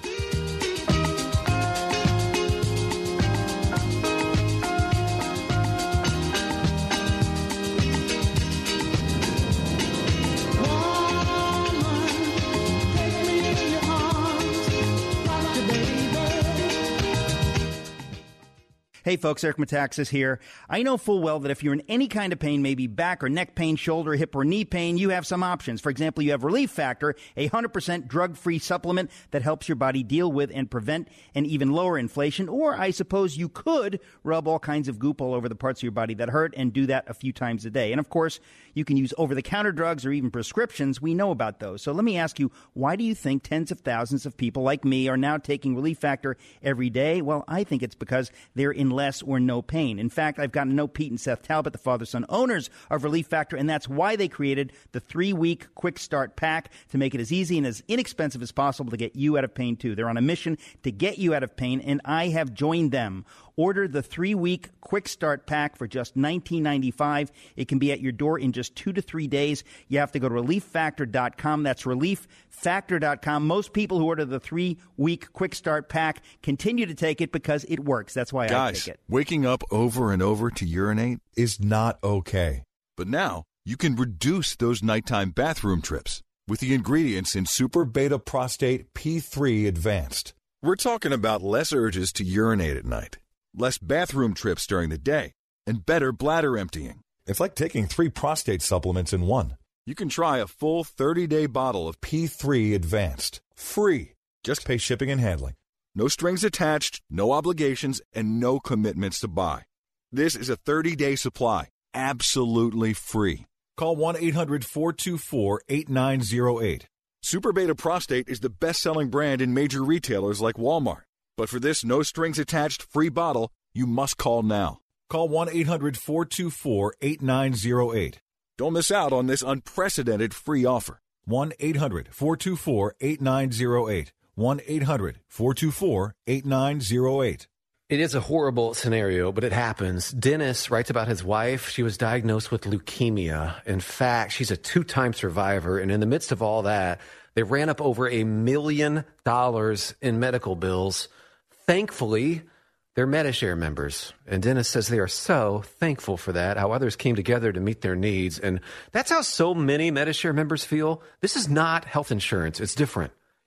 Hey folks, Eric Metaxas here. I know full well that if you're in any kind of pain, maybe back or neck pain, shoulder, hip, or knee pain, you have some options. For example, you have Relief Factor, a one hundred percent drug-free supplement that helps your body deal with and prevent and even lower inflation. Or I suppose you could rub all kinds of goop all over the parts of your body that hurt and do that a few times a day. And of course, you can use over-the-counter drugs or even prescriptions. We know about those. So let me ask you, why do you think tens of thousands of people like me are now taking Relief Factor every day? Well, I think it's because they're in less or no pain. In fact, I've gotten to know Pete and Seth Talbot, the father-son owners of Relief Factor, and that's why they created the three-week Quick Start Pack to make it as easy and as inexpensive as possible to get you out of pain, too. They're on a mission to get you out of pain, and I have joined them. Order the three-week Quick Start Pack for just nineteen ninety-five dollars. It can be at your door in just two to three days. You have to go to relief factor dot com. That's relief factor dot com. Most people who order the three-week Quick Start Pack continue to take it because it works. That's why Guys, I take it. Waking up over and over to urinate is not okay. But now you can reduce those nighttime bathroom trips with the ingredients in Super Beta Prostate P three Advanced. We're talking about less urges to urinate at night, less bathroom trips during the day, and better bladder emptying. It's like taking three prostate supplements in one. You can try a full thirty-day bottle of P three Advanced. Free. Just pay shipping and handling. No strings attached, no obligations, and no commitments to buy. This is a thirty-day supply, absolutely free. Call one eight hundred four two four eight nine zero eight. Super Beta Prostate is the best-selling brand in major retailers like Walmart. But for this no-strings-attached free bottle, you must call now. Call one eight hundred four two four eight nine zero eight. Don't miss out on this unprecedented free offer. one eight hundred four two four eight nine zero eight. one eight hundred four two four eight nine zero eight. It is a horrible scenario, but it happens. Dennis writes about his wife. She was diagnosed with leukemia. In fact, she's a two-time survivor. And in the midst of all that, they ran up over a million dollars in medical bills. Thankfully, they're Medi-Share members. And Dennis says they are so thankful for that, how others came together to meet their needs. And that's how so many Medi-Share members feel. This is not health insurance. It's different.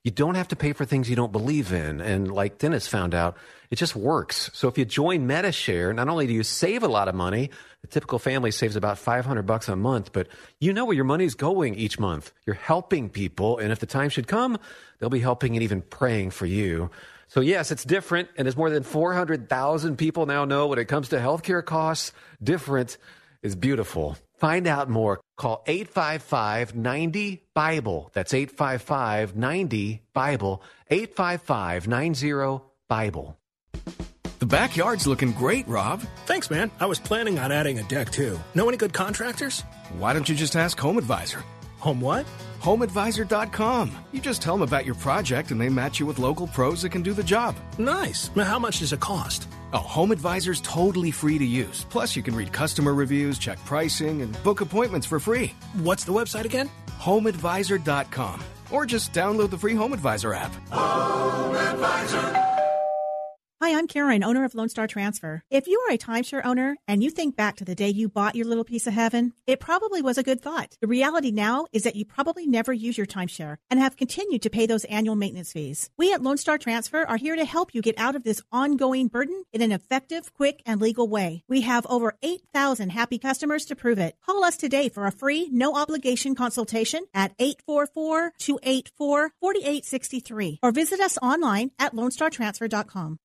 You don't have to pay for things you don't believe in. And like Dennis found out, it just works. So if you join MediShare, not only do you save a lot of money, the typical family saves about five hundred bucks a month, but you know where your money's going each month. You're helping people, and if the time should come, they'll be helping and even praying for you. So yes, it's different, and as more than four hundred thousand people now know when it comes to healthcare costs, different is beautiful. Find out more. Call eight five five, nine zero, BIBLE. That's eight five five, nine zero, BIBLE. eight five five, nine zero, BIBLE. The backyard's looking great, Rob. Thanks, man. I was planning on adding a deck, too. Know any good contractors? Why don't you just ask Home Advisor? Home what? home advisor dot com. You just tell them about your project, and they match you with local pros that can do the job. Nice. Now, how much does it cost? Oh, Home Advisor's totally free to use. Plus, you can read customer reviews, check pricing, and book appointments for free. What's the website again? home advisor dot com. Or just download the free Home Advisor app. Home Advisor. Hi, I'm Karen, owner of Lone Star Transfer. If you are a timeshare owner and you think back to the day you bought your little piece of heaven, it probably was a good thought. The reality now is that you probably never use your timeshare and have continued to pay those annual maintenance fees. We at Lone Star Transfer are here to help you get out of this ongoing burden in an effective, quick, and legal way. We have over eight thousand happy customers to prove it. Call us today for a free, no-obligation consultation at eight four four, two eight four, four eight six three or visit us online at lone star transfer dot com.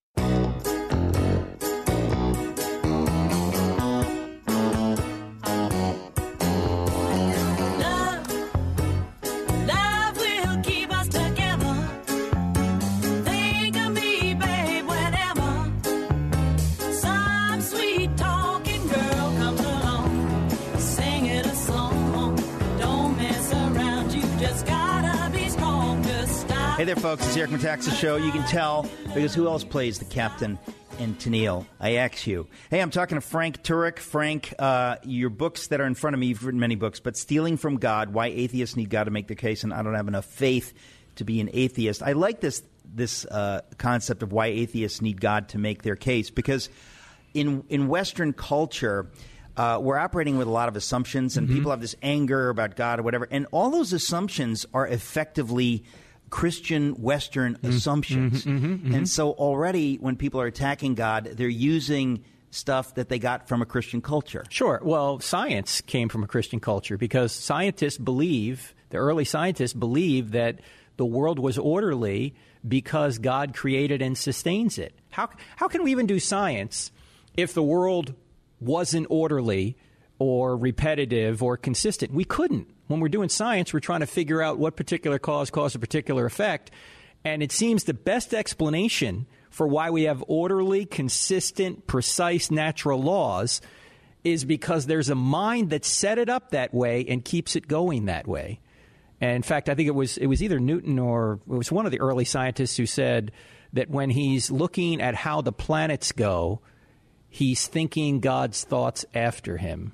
Hey there, folks. It's Eric Metaxas Show. You can tell because who else plays the captain in Tennille? I ask you. Hey, I'm talking to Frank Turek. Frank, uh, your books that are in front of me, you've written many books, but Stealing from God, Why Atheists Need God to Make Their Case, and I Don't Have Enough Faith to Be an Atheist. I like this this uh, concept of why atheists need God to make their case, because in in Western culture, uh, we're operating with a lot of assumptions, and mm-hmm. people have this anger about God or whatever, and all those assumptions are effectively Christian Western mm-hmm. assumptions. Mm-hmm, mm-hmm. And so already when people are attacking God, they're using stuff that they got from a Christian culture. Sure. Well, science came from a Christian culture because scientists believe, the early scientists believe that the world was orderly because God created and sustains it. How how can we even do science if the world wasn't orderly or repetitive or consistent? We couldn't. When we're doing science, we're trying to figure out what particular cause caused a particular effect. And it seems the best explanation for why we have orderly, consistent, precise natural laws is because there's a mind that set it up that way and keeps it going that way. And in fact, I think it was it was either Newton or it was one of the early scientists who said that when he's looking at how the planets go, he's thinking God's thoughts after him.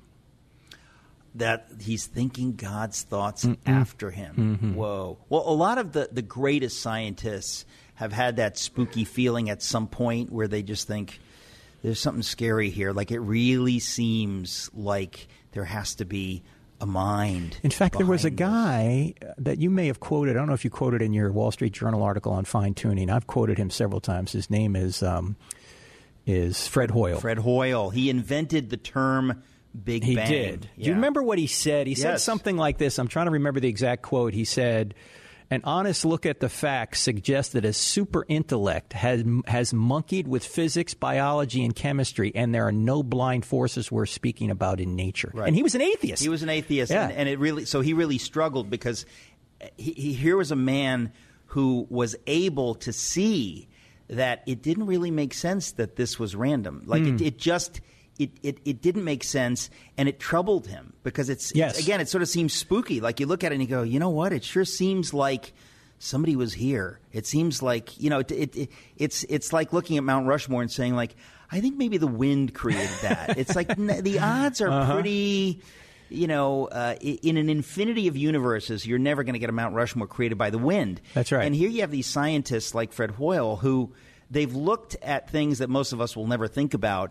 That he's thinking God's thoughts mm-hmm. after him. Mm-hmm. Whoa. Well, a lot of the, the greatest scientists have had that spooky feeling at some point where they just think there's something scary here. Like it really seems like there has to be a mind. In fact, there was a this. guy that you may have quoted. I don't know if you quoted in your Wall Street Journal article on fine-tuning. I've quoted him several times. His name is um, is Fred Hoyle. Fred Hoyle. He invented the term Big he Bang. He did. Yeah. Do you remember what he said? He said yes. something like this. I'm trying to remember the exact quote. He said, an honest look at the facts suggests that a super intellect has, has monkeyed with physics, biology, and chemistry, and there are no blind forces we're speaking about in nature. Right. And he was an atheist. He was an atheist, yeah. and, and it really so he really struggled because he, he, here was a man who was able to see that it didn't really make sense that this was random. Like mm. it, it just... It, it it didn't make sense, and it troubled him because it's, yes. it's again it sort of seems spooky. Like you look at it and you go, you know what? It sure seems like somebody was here. It seems like you know it, it, it it's it's like looking at Mount Rushmore and saying like, I think maybe the wind created that. It's like the odds are uh-huh. pretty. You know, uh, in an infinity of universes, you're never going to get a Mount Rushmore created by the wind. That's right. And here you have these scientists like Fred Hoyle who they've looked at things that most of us will never think about.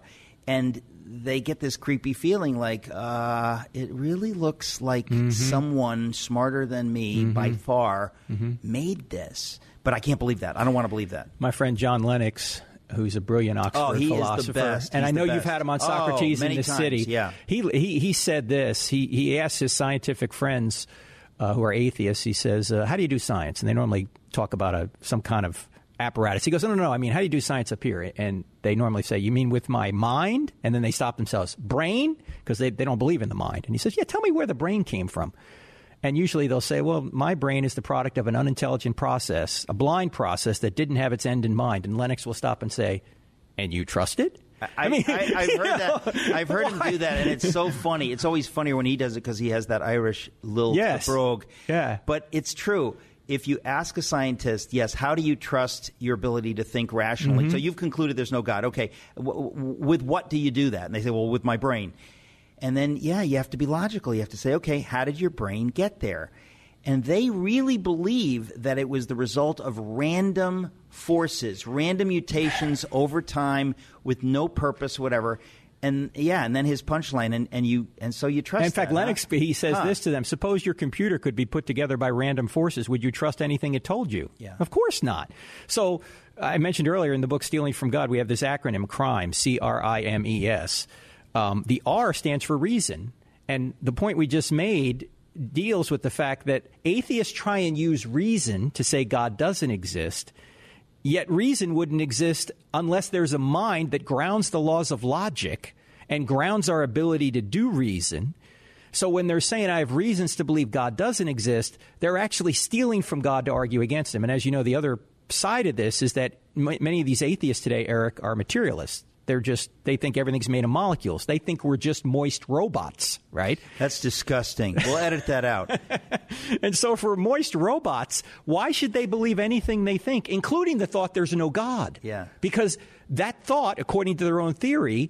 and they get this creepy feeling like uh, it really looks like Mm-hmm. someone smarter than me Mhm. by far Mhm. made this. But I can't believe that. I don't want to believe that. My friend John Lennox, who's a brilliant Oxford Oh, he is the philosopher, best. and He's I know the you've best. had him on Oh, Socrates many in the times, City. yeah. He he he said this. He he asked his scientific friends uh, who are atheists. He says, uh, "How do you do science?" And they normally talk about a some kind of apparatus. He goes, "No, no, no. I mean, how do you do science up here?" And they normally say, "You mean with my mind?" And then they stop themselves. Brain? Because they they don't believe in the mind. And he says, "Yeah, tell me where the brain came from." And usually they'll say, well, my brain is the product of an unintelligent process, a blind process that didn't have its end in mind. And Lennox will stop and say, and you trust it? I, I mean, I, I've heard that. I've heard him do that, and it's so funny. It's always funnier when he does it because he has that Irish lilt Yes. brogue. Yeah. But it's true. If you ask a scientist, yes, how do you trust your ability to think rationally? Mhm. So you've concluded there's no God. Okay, w- w- with what do you do that? And they say, well, with my brain. And then, yeah, you have to be logical. You have to say, okay, how did your brain get there? And they really believe that it was the result of random forces, random mutations over time with no purpose, whatever. And yeah, and then his punchline, and, and you, and so you trust. In fact, that, Lennox, huh? he says Huh. this to them: suppose your computer could be put together by random forces. Would you trust anything it told you? Yeah. Of course not. So I mentioned earlier in the book Stealing from God, we have this acronym CRIME, C R I M E S. Um, the R stands for reason. And the point we just made deals with the fact that atheists try and use reason to say God doesn't exist. Yet reason wouldn't exist unless there's a mind that grounds the laws of logic and grounds our ability to do reason. So when they're saying I have reasons to believe God doesn't exist, they're actually stealing from God to argue against him. And as you know, the other side of this is that m- many of these atheists today, Eric, are materialists. They're just, they think everything's made of molecules. They think we're just moist robots, right? That's disgusting. We'll edit that out. And so for moist robots, why should they believe anything they think, including the thought there's no God? Yeah. Because that thought, according to their own theory,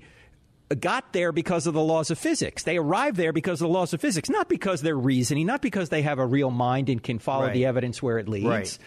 got there because of the laws of physics. They arrived there because of the laws of physics, not because they're reasoning, not because they have a real mind and can follow Right. the evidence where it leads. Right.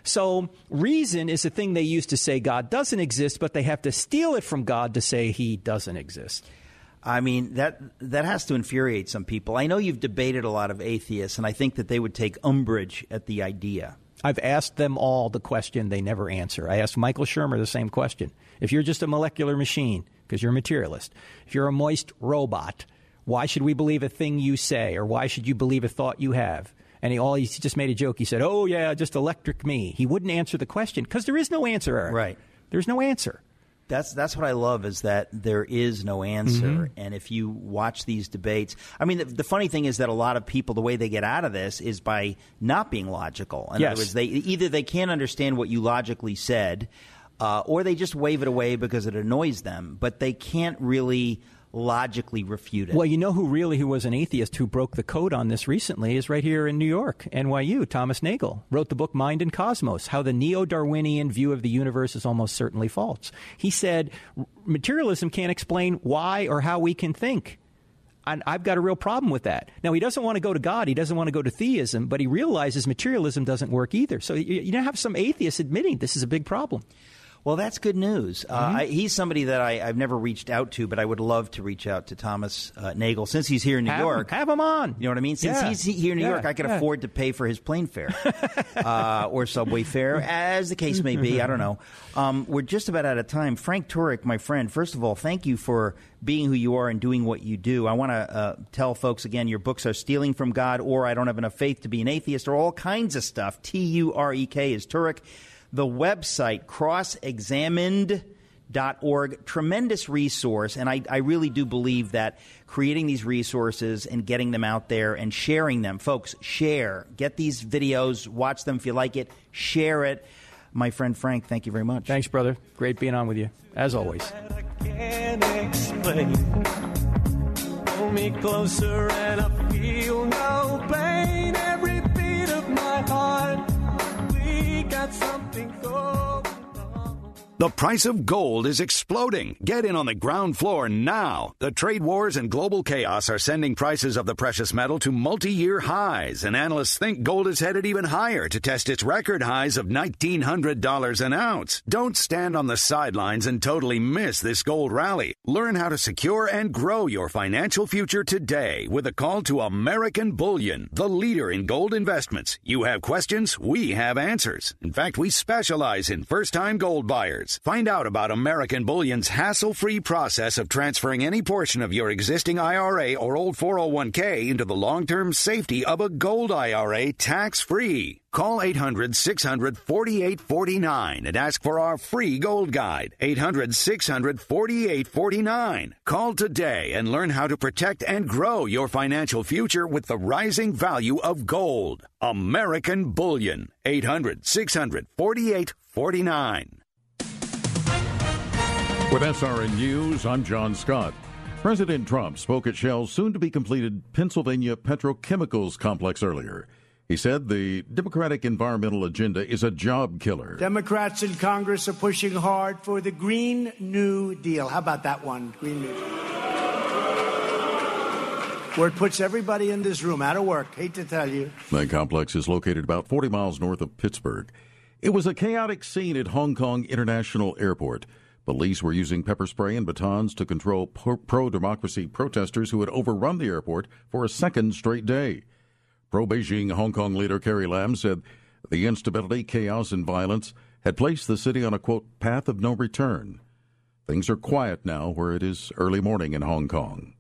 So reason is a thing they use to say God doesn't exist, but they have to steal it from God to say he doesn't exist. I mean, that that has to infuriate some people. I know you've debated a lot of atheists, and I think that they would take umbrage at the idea. I've asked them all the question they never answer. I asked Michael Shermer the same question. If you're just a molecular machine, because you're a materialist, if you're a moist robot, why should we believe a thing you say, or why should you believe a thought you have? And he, all, he just made a joke. He said, oh, yeah, just electric me. He wouldn't answer the question because there is no answer, Eric. Right. There's no answer. That's that's what I love is that there is no answer. Mhm. And if you watch these debates, I mean, the, the funny thing is that a lot of people, the way they get out of this is by not being logical. In Yes. other words, they either they can't understand what you logically said, uh, or they just wave it away because it annoys them. But they can't really logically refute it. Well, you know who really who was an atheist who broke the code on this recently is right here in New York, N Y U. Thomas Nagel wrote the book Mind and Cosmos, How the Neo-Darwinian View of the Universe is Almost Certainly False. He said materialism can't explain why or how we can think. And I've got a real problem with that. Now, he doesn't want to go to God. He doesn't want to go to theism, but he realizes materialism doesn't work either. So you, you now have some atheists admitting this is a big problem. Well, that's good news. Uh, Mm-hmm. I, he's somebody that I, I've never reached out to, but I would love to reach out to Thomas uh, Nagel since he's here in New Have York. him, have him on. You know what I mean? Since Yeah. he's here in New Yeah, York, I can yeah. afford to pay for his plane fare uh, or subway fare, as the case may be. I don't know. Um, we're just about out of time. Frank Turek, my friend, first of all, thank you for being who you are and doing what you do. I want to uh, tell folks again, your books are Stealing from God or I Don't Have Enough Faith to Be an Atheist or all kinds of stuff. T U R E K is Turek. The website, cross examined dot org, tremendous resource, and I, I really do believe that creating these resources and getting them out there and sharing them, folks, share. Get these videos, watch them if you like it, share it. My friend Frank, thank you very much. Thanks, brother. Great being on with you, as always. Can't explain. Pull me closer and I feel no pain. Every beat of my heart, we got something going on. The price of gold is exploding. Get in on the ground floor now. The trade wars and global chaos are sending prices of the precious metal to multi-year highs, and analysts think gold is headed even higher to test its record highs of nineteen hundred dollars an ounce. Don't stand on the sidelines and totally miss this gold rally. Learn how to secure and grow your financial future today with a call to American Bullion, the leader in gold investments. You have questions, we have answers. In fact, we specialize in first-time gold buyers. Find out about American Bullion's hassle-free process of transferring any portion of your existing I R A or old four oh one k into the long-term safety of a gold I R A tax-free. Call eight hundred, six hundred, forty-eight forty-nine and ask for our free gold guide. eight hundred, six hundred, forty-eight forty-nine. Call today and learn how to protect and grow your financial future with the rising value of gold. American Bullion. eight hundred, six hundred, forty-eight forty-nine. With S R N News, I'm John Scott. President Trump spoke at Shell's soon-to-be-completed Pennsylvania Petrochemicals complex earlier. He said the Democratic environmental agenda is a job killer. Democrats in Congress are pushing hard for the Green New Deal. How about that one? Green New Deal. Where it puts everybody in this room out of work. Hate to tell you. The complex is located about forty miles north of Pittsburgh. It was a chaotic scene at Hong Kong International Airport. Police were using pepper spray and batons to control pro-democracy protesters who had overrun the airport for a second straight day. Pro-Beijing Hong Kong leader Carrie Lam said the instability, chaos, and violence had placed the city on a, quote, path of no return. Things are quiet now where it is early morning in Hong Kong.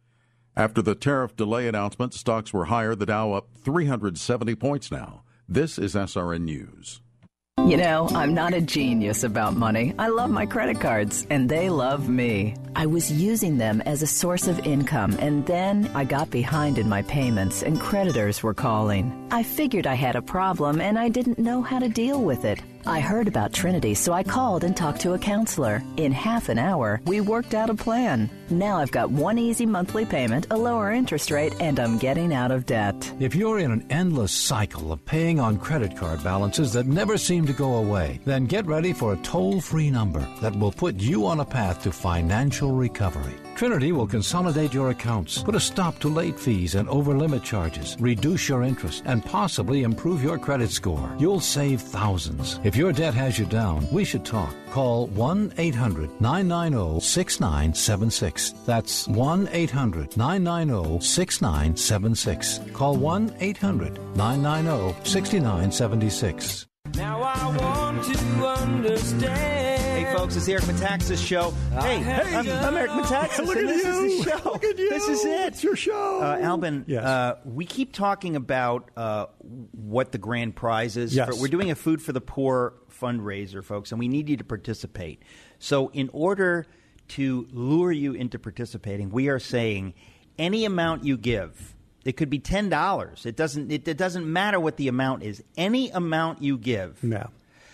After the tariff delay announcement, stocks were higher, the Dow up three hundred seventy points now. This is S R N News. You know, I'm not a genius about money. I love my credit cards, and they love me. I was using them as a source of income, and then I got behind in my payments, and creditors were calling. I figured I had a problem, and I didn't know how to deal with it. I heard about Trinity, so I called and talked to a counselor. In half an hour, we worked out a plan. Now I've got one easy monthly payment, a lower interest rate, and I'm getting out of debt. If you're in an endless cycle of paying on credit card balances that never seem to go away, then get ready for a toll-free number that will put you on a path to financial recovery. Trinity will consolidate your accounts, put a stop to late fees and over-limit charges, reduce your interest, and possibly improve your credit score. You'll save thousands. If your debt has you down, we should talk. Call one eight hundred, nine nine zero, six nine seven six. That's one eight hundred, nine nine zero, six nine seven six. Call one eight hundred, nine nine zero, six nine seven six. Now I want to understand. Hey, folks, it's the Eric Metaxas Show. Hey, hey I'm, I'm Eric Metaxas. Look at this you. Is the show. Look at you. This is it. It's your show. Uh, Albin, yes. uh, we keep talking about uh, what the grand prize is. Yes. For, we're doing a Food for the Poor fundraiser, folks, and we need you to participate. So in order to lure you into participating, we are saying any amount you give. It could be ten dollars. It doesn't. It, it doesn't matter what the amount is. Any amount you give. Yeah.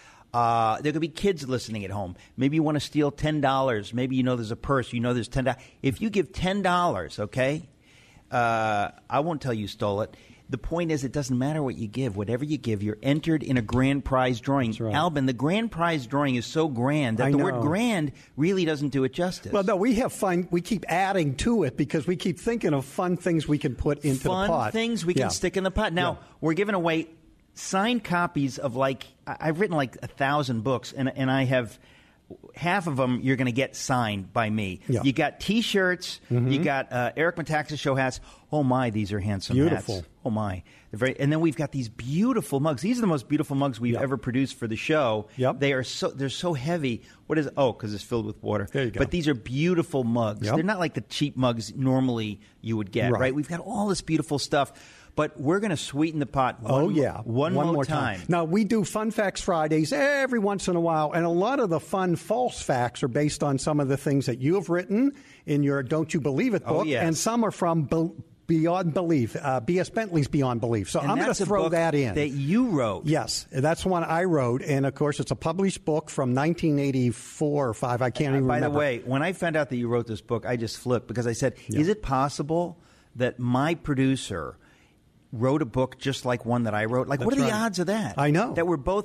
Uh, there could be kids listening at home. Maybe you want to steal ten dollars. Maybe you know there's a purse. You know there's ten dollars. If you give ten dollars, okay, uh, I won't tell you stole it. The point is, it doesn't matter what you give. Whatever you give, you're entered in a grand prize drawing. That's right. Albin, the grand prize drawing is so grand that I the know. word grand really doesn't do it justice. Well, no, we have fun. We keep adding to it because we keep thinking of fun things we can put into fun the pot. things we yeah. can stick in the pot. Now, yeah. we're giving away signed copies of like, I've written like a thousand books, and, and I have half of them you're going to get signed by me. Yeah. You got T-shirts. Mm-hmm. You got uh, Eric Metaxas show hats. Oh, my, these are handsome Beautiful. hats. Oh, my. They're very, and then we've got these beautiful mugs. These are the most beautiful mugs we've Yep. ever produced for the show. Yep. They are so, they're so heavy. What is it? Oh, because it's filled with water. There you go. But these are beautiful mugs. Yep. They're not like the cheap mugs normally you would get, Right. right? We've got all this beautiful stuff. But we're going to sweeten the pot one, Oh, yeah. one, one more, more time. time. Now, we do Fun Facts Fridays every once in a while, and a lot of the fun false facts are based on some of the things that you have written in your Don't You Believe It book, Oh, yes. and some are from Be- Beyond Belief, uh, B S. Bentley's Beyond Belief. So And I'm going that's to a throw book that in. that you wrote. Yes, that's one I wrote, and of course, it's a published book from nineteen eighty-four or five. I can't even By remember. the way, when I found out that you wrote this book, I just flipped because I said, Yeah. is it possible that my producer wrote a book just like one that I wrote? Like, what are That's the right. odds of that? I know. That we're both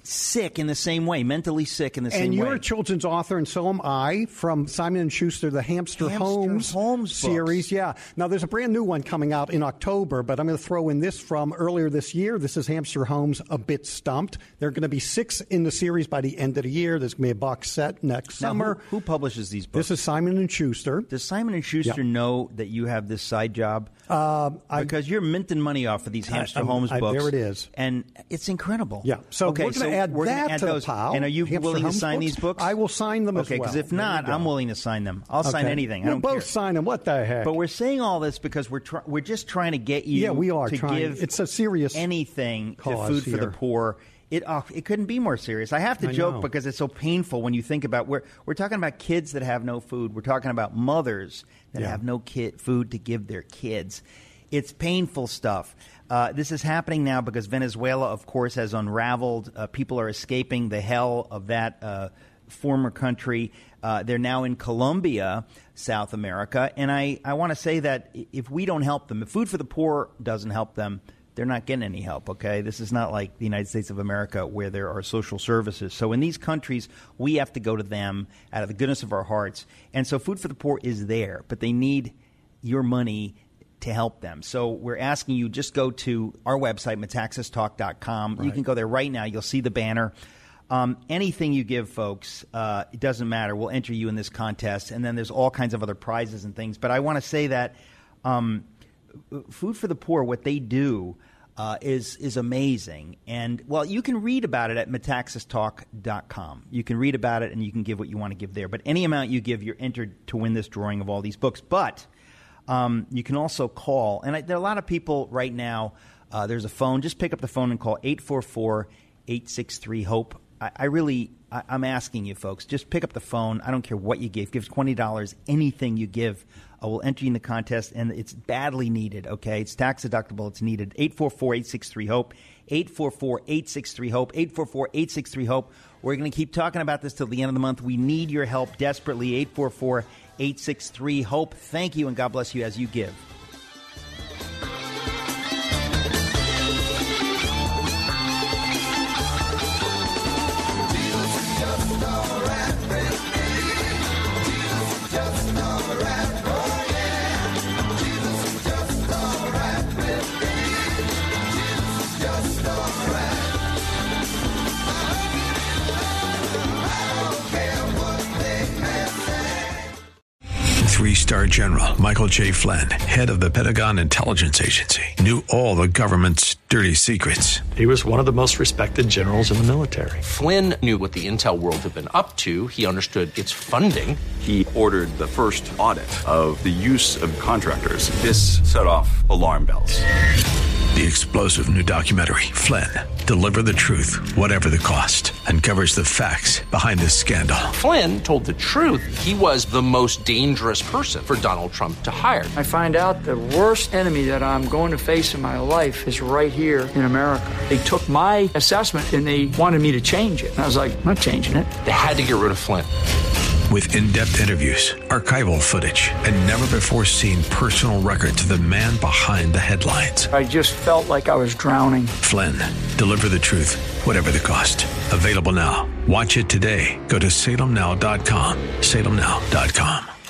sick in the same way, mentally sick in the same and way. you're a children's author, and so am I, from Simon and Schuster, the Hamster, Hamster Holmes, Holmes series. books. Yeah. Now, there's a brand new one coming out in October, but I'm going to throw in this from earlier this year. This is Hamster Holmes, A Bit Stumped. There are going to be six in the series by the end of the year. There's going to be a box set next now, summer. Who, who publishes these books? This is Simon and Schuster. Does Simon and Schuster Yeah. know that you have this side job? Uh, because you're minting money off of these Hamster I, Holmes I, books. there it is. And it's incredible. Yeah. So okay, we're going to so add we're gonna that add to those. the pile. And are you Hamster willing Holmes to sign books? these books? I will sign them okay, as well. because if There not, you go. I'm willing to sign them. I'll sign Okay. anything. I We'll don't both care. sign them. What the heck? But we're saying all this because we're try- we're just trying to get you Yeah, we are to trying. give It's a serious anything to cause Food for the here. Poor. It uh, it couldn't be more serious. I have to I joke know. because it's so painful when you think about we're we're talking about kids that have no food. We're talking about mothers that Yeah. have no kid food to give their kids. It's painful stuff. Uh, this is happening now because Venezuela, of course, has unraveled. Uh, people are escaping the hell of that uh, former country. Uh, they're now in Colombia, South America. And I, I want to say that if we don't help them, if Food for the Poor doesn't help them, they're not getting any help, okay? This is not like the United States of America where there are social services. So in these countries, we have to go to them out of the goodness of our hearts. And so Food for the Poor is there, but they need your money to help them. So we're asking you, just go to our website, metaxas talk dot com. Right. You can go there right now. You'll see the banner. Um, anything you give, folks, uh, it doesn't matter. We'll enter you in this contest. And then there's all kinds of other prizes and things. But I want to say that um, Food for the Poor, what they do uh, is is amazing. And, well, you can read about it at metaxas talk dot com. You can read about it and you can give what you want to give there. But any amount you give, you're entered to win this drawing of all these books. But Um, you can also call, and I, there are a lot of people right now, uh, there's a phone, just pick up the phone and call eight four four, eight six three, HOPE. I, I really, I, I'm asking you folks, just pick up the phone. I don't care what you give. Give twenty dollars, anything you give. I will enter you in the contest, and it's badly needed, okay? It's tax deductible. It's needed. eight four four, eight six three, HOPE, eight four four, eight six three, HOPE, eight four four, eight six three, HOPE. We're going to keep talking about this till the end of the month. We need your help desperately, eight four four, eight six three, HOPE. Thank you, and God bless you as you give. Three-star General Michael J. Flynn, head of the Pentagon Intelligence Agency, knew all the government's dirty secrets. He was one of the most respected generals in the military. Flynn knew what the intel world had been up to. He understood its funding. He ordered the first audit of the use of contractors. This set off alarm bells. The explosive new documentary, Flynn, Deliver the Truth, Whatever the Cost, uncovers the facts behind this scandal. Flynn told the truth. He was the most dangerous person for Donald Trump to hire. I find out the worst enemy that I'm going to face in my life is right here in America. They took my assessment and they wanted me to change it. And I was like, I'm not changing it. They had to get rid of Flynn. With in-depth interviews, archival footage, and never-before-seen personal records of the man behind the headlines. I just felt like I was drowning. Flynn, Deliver the Truth, Whatever the Cost. Available now. Watch it today. Go to salem now dot com. salem now dot com.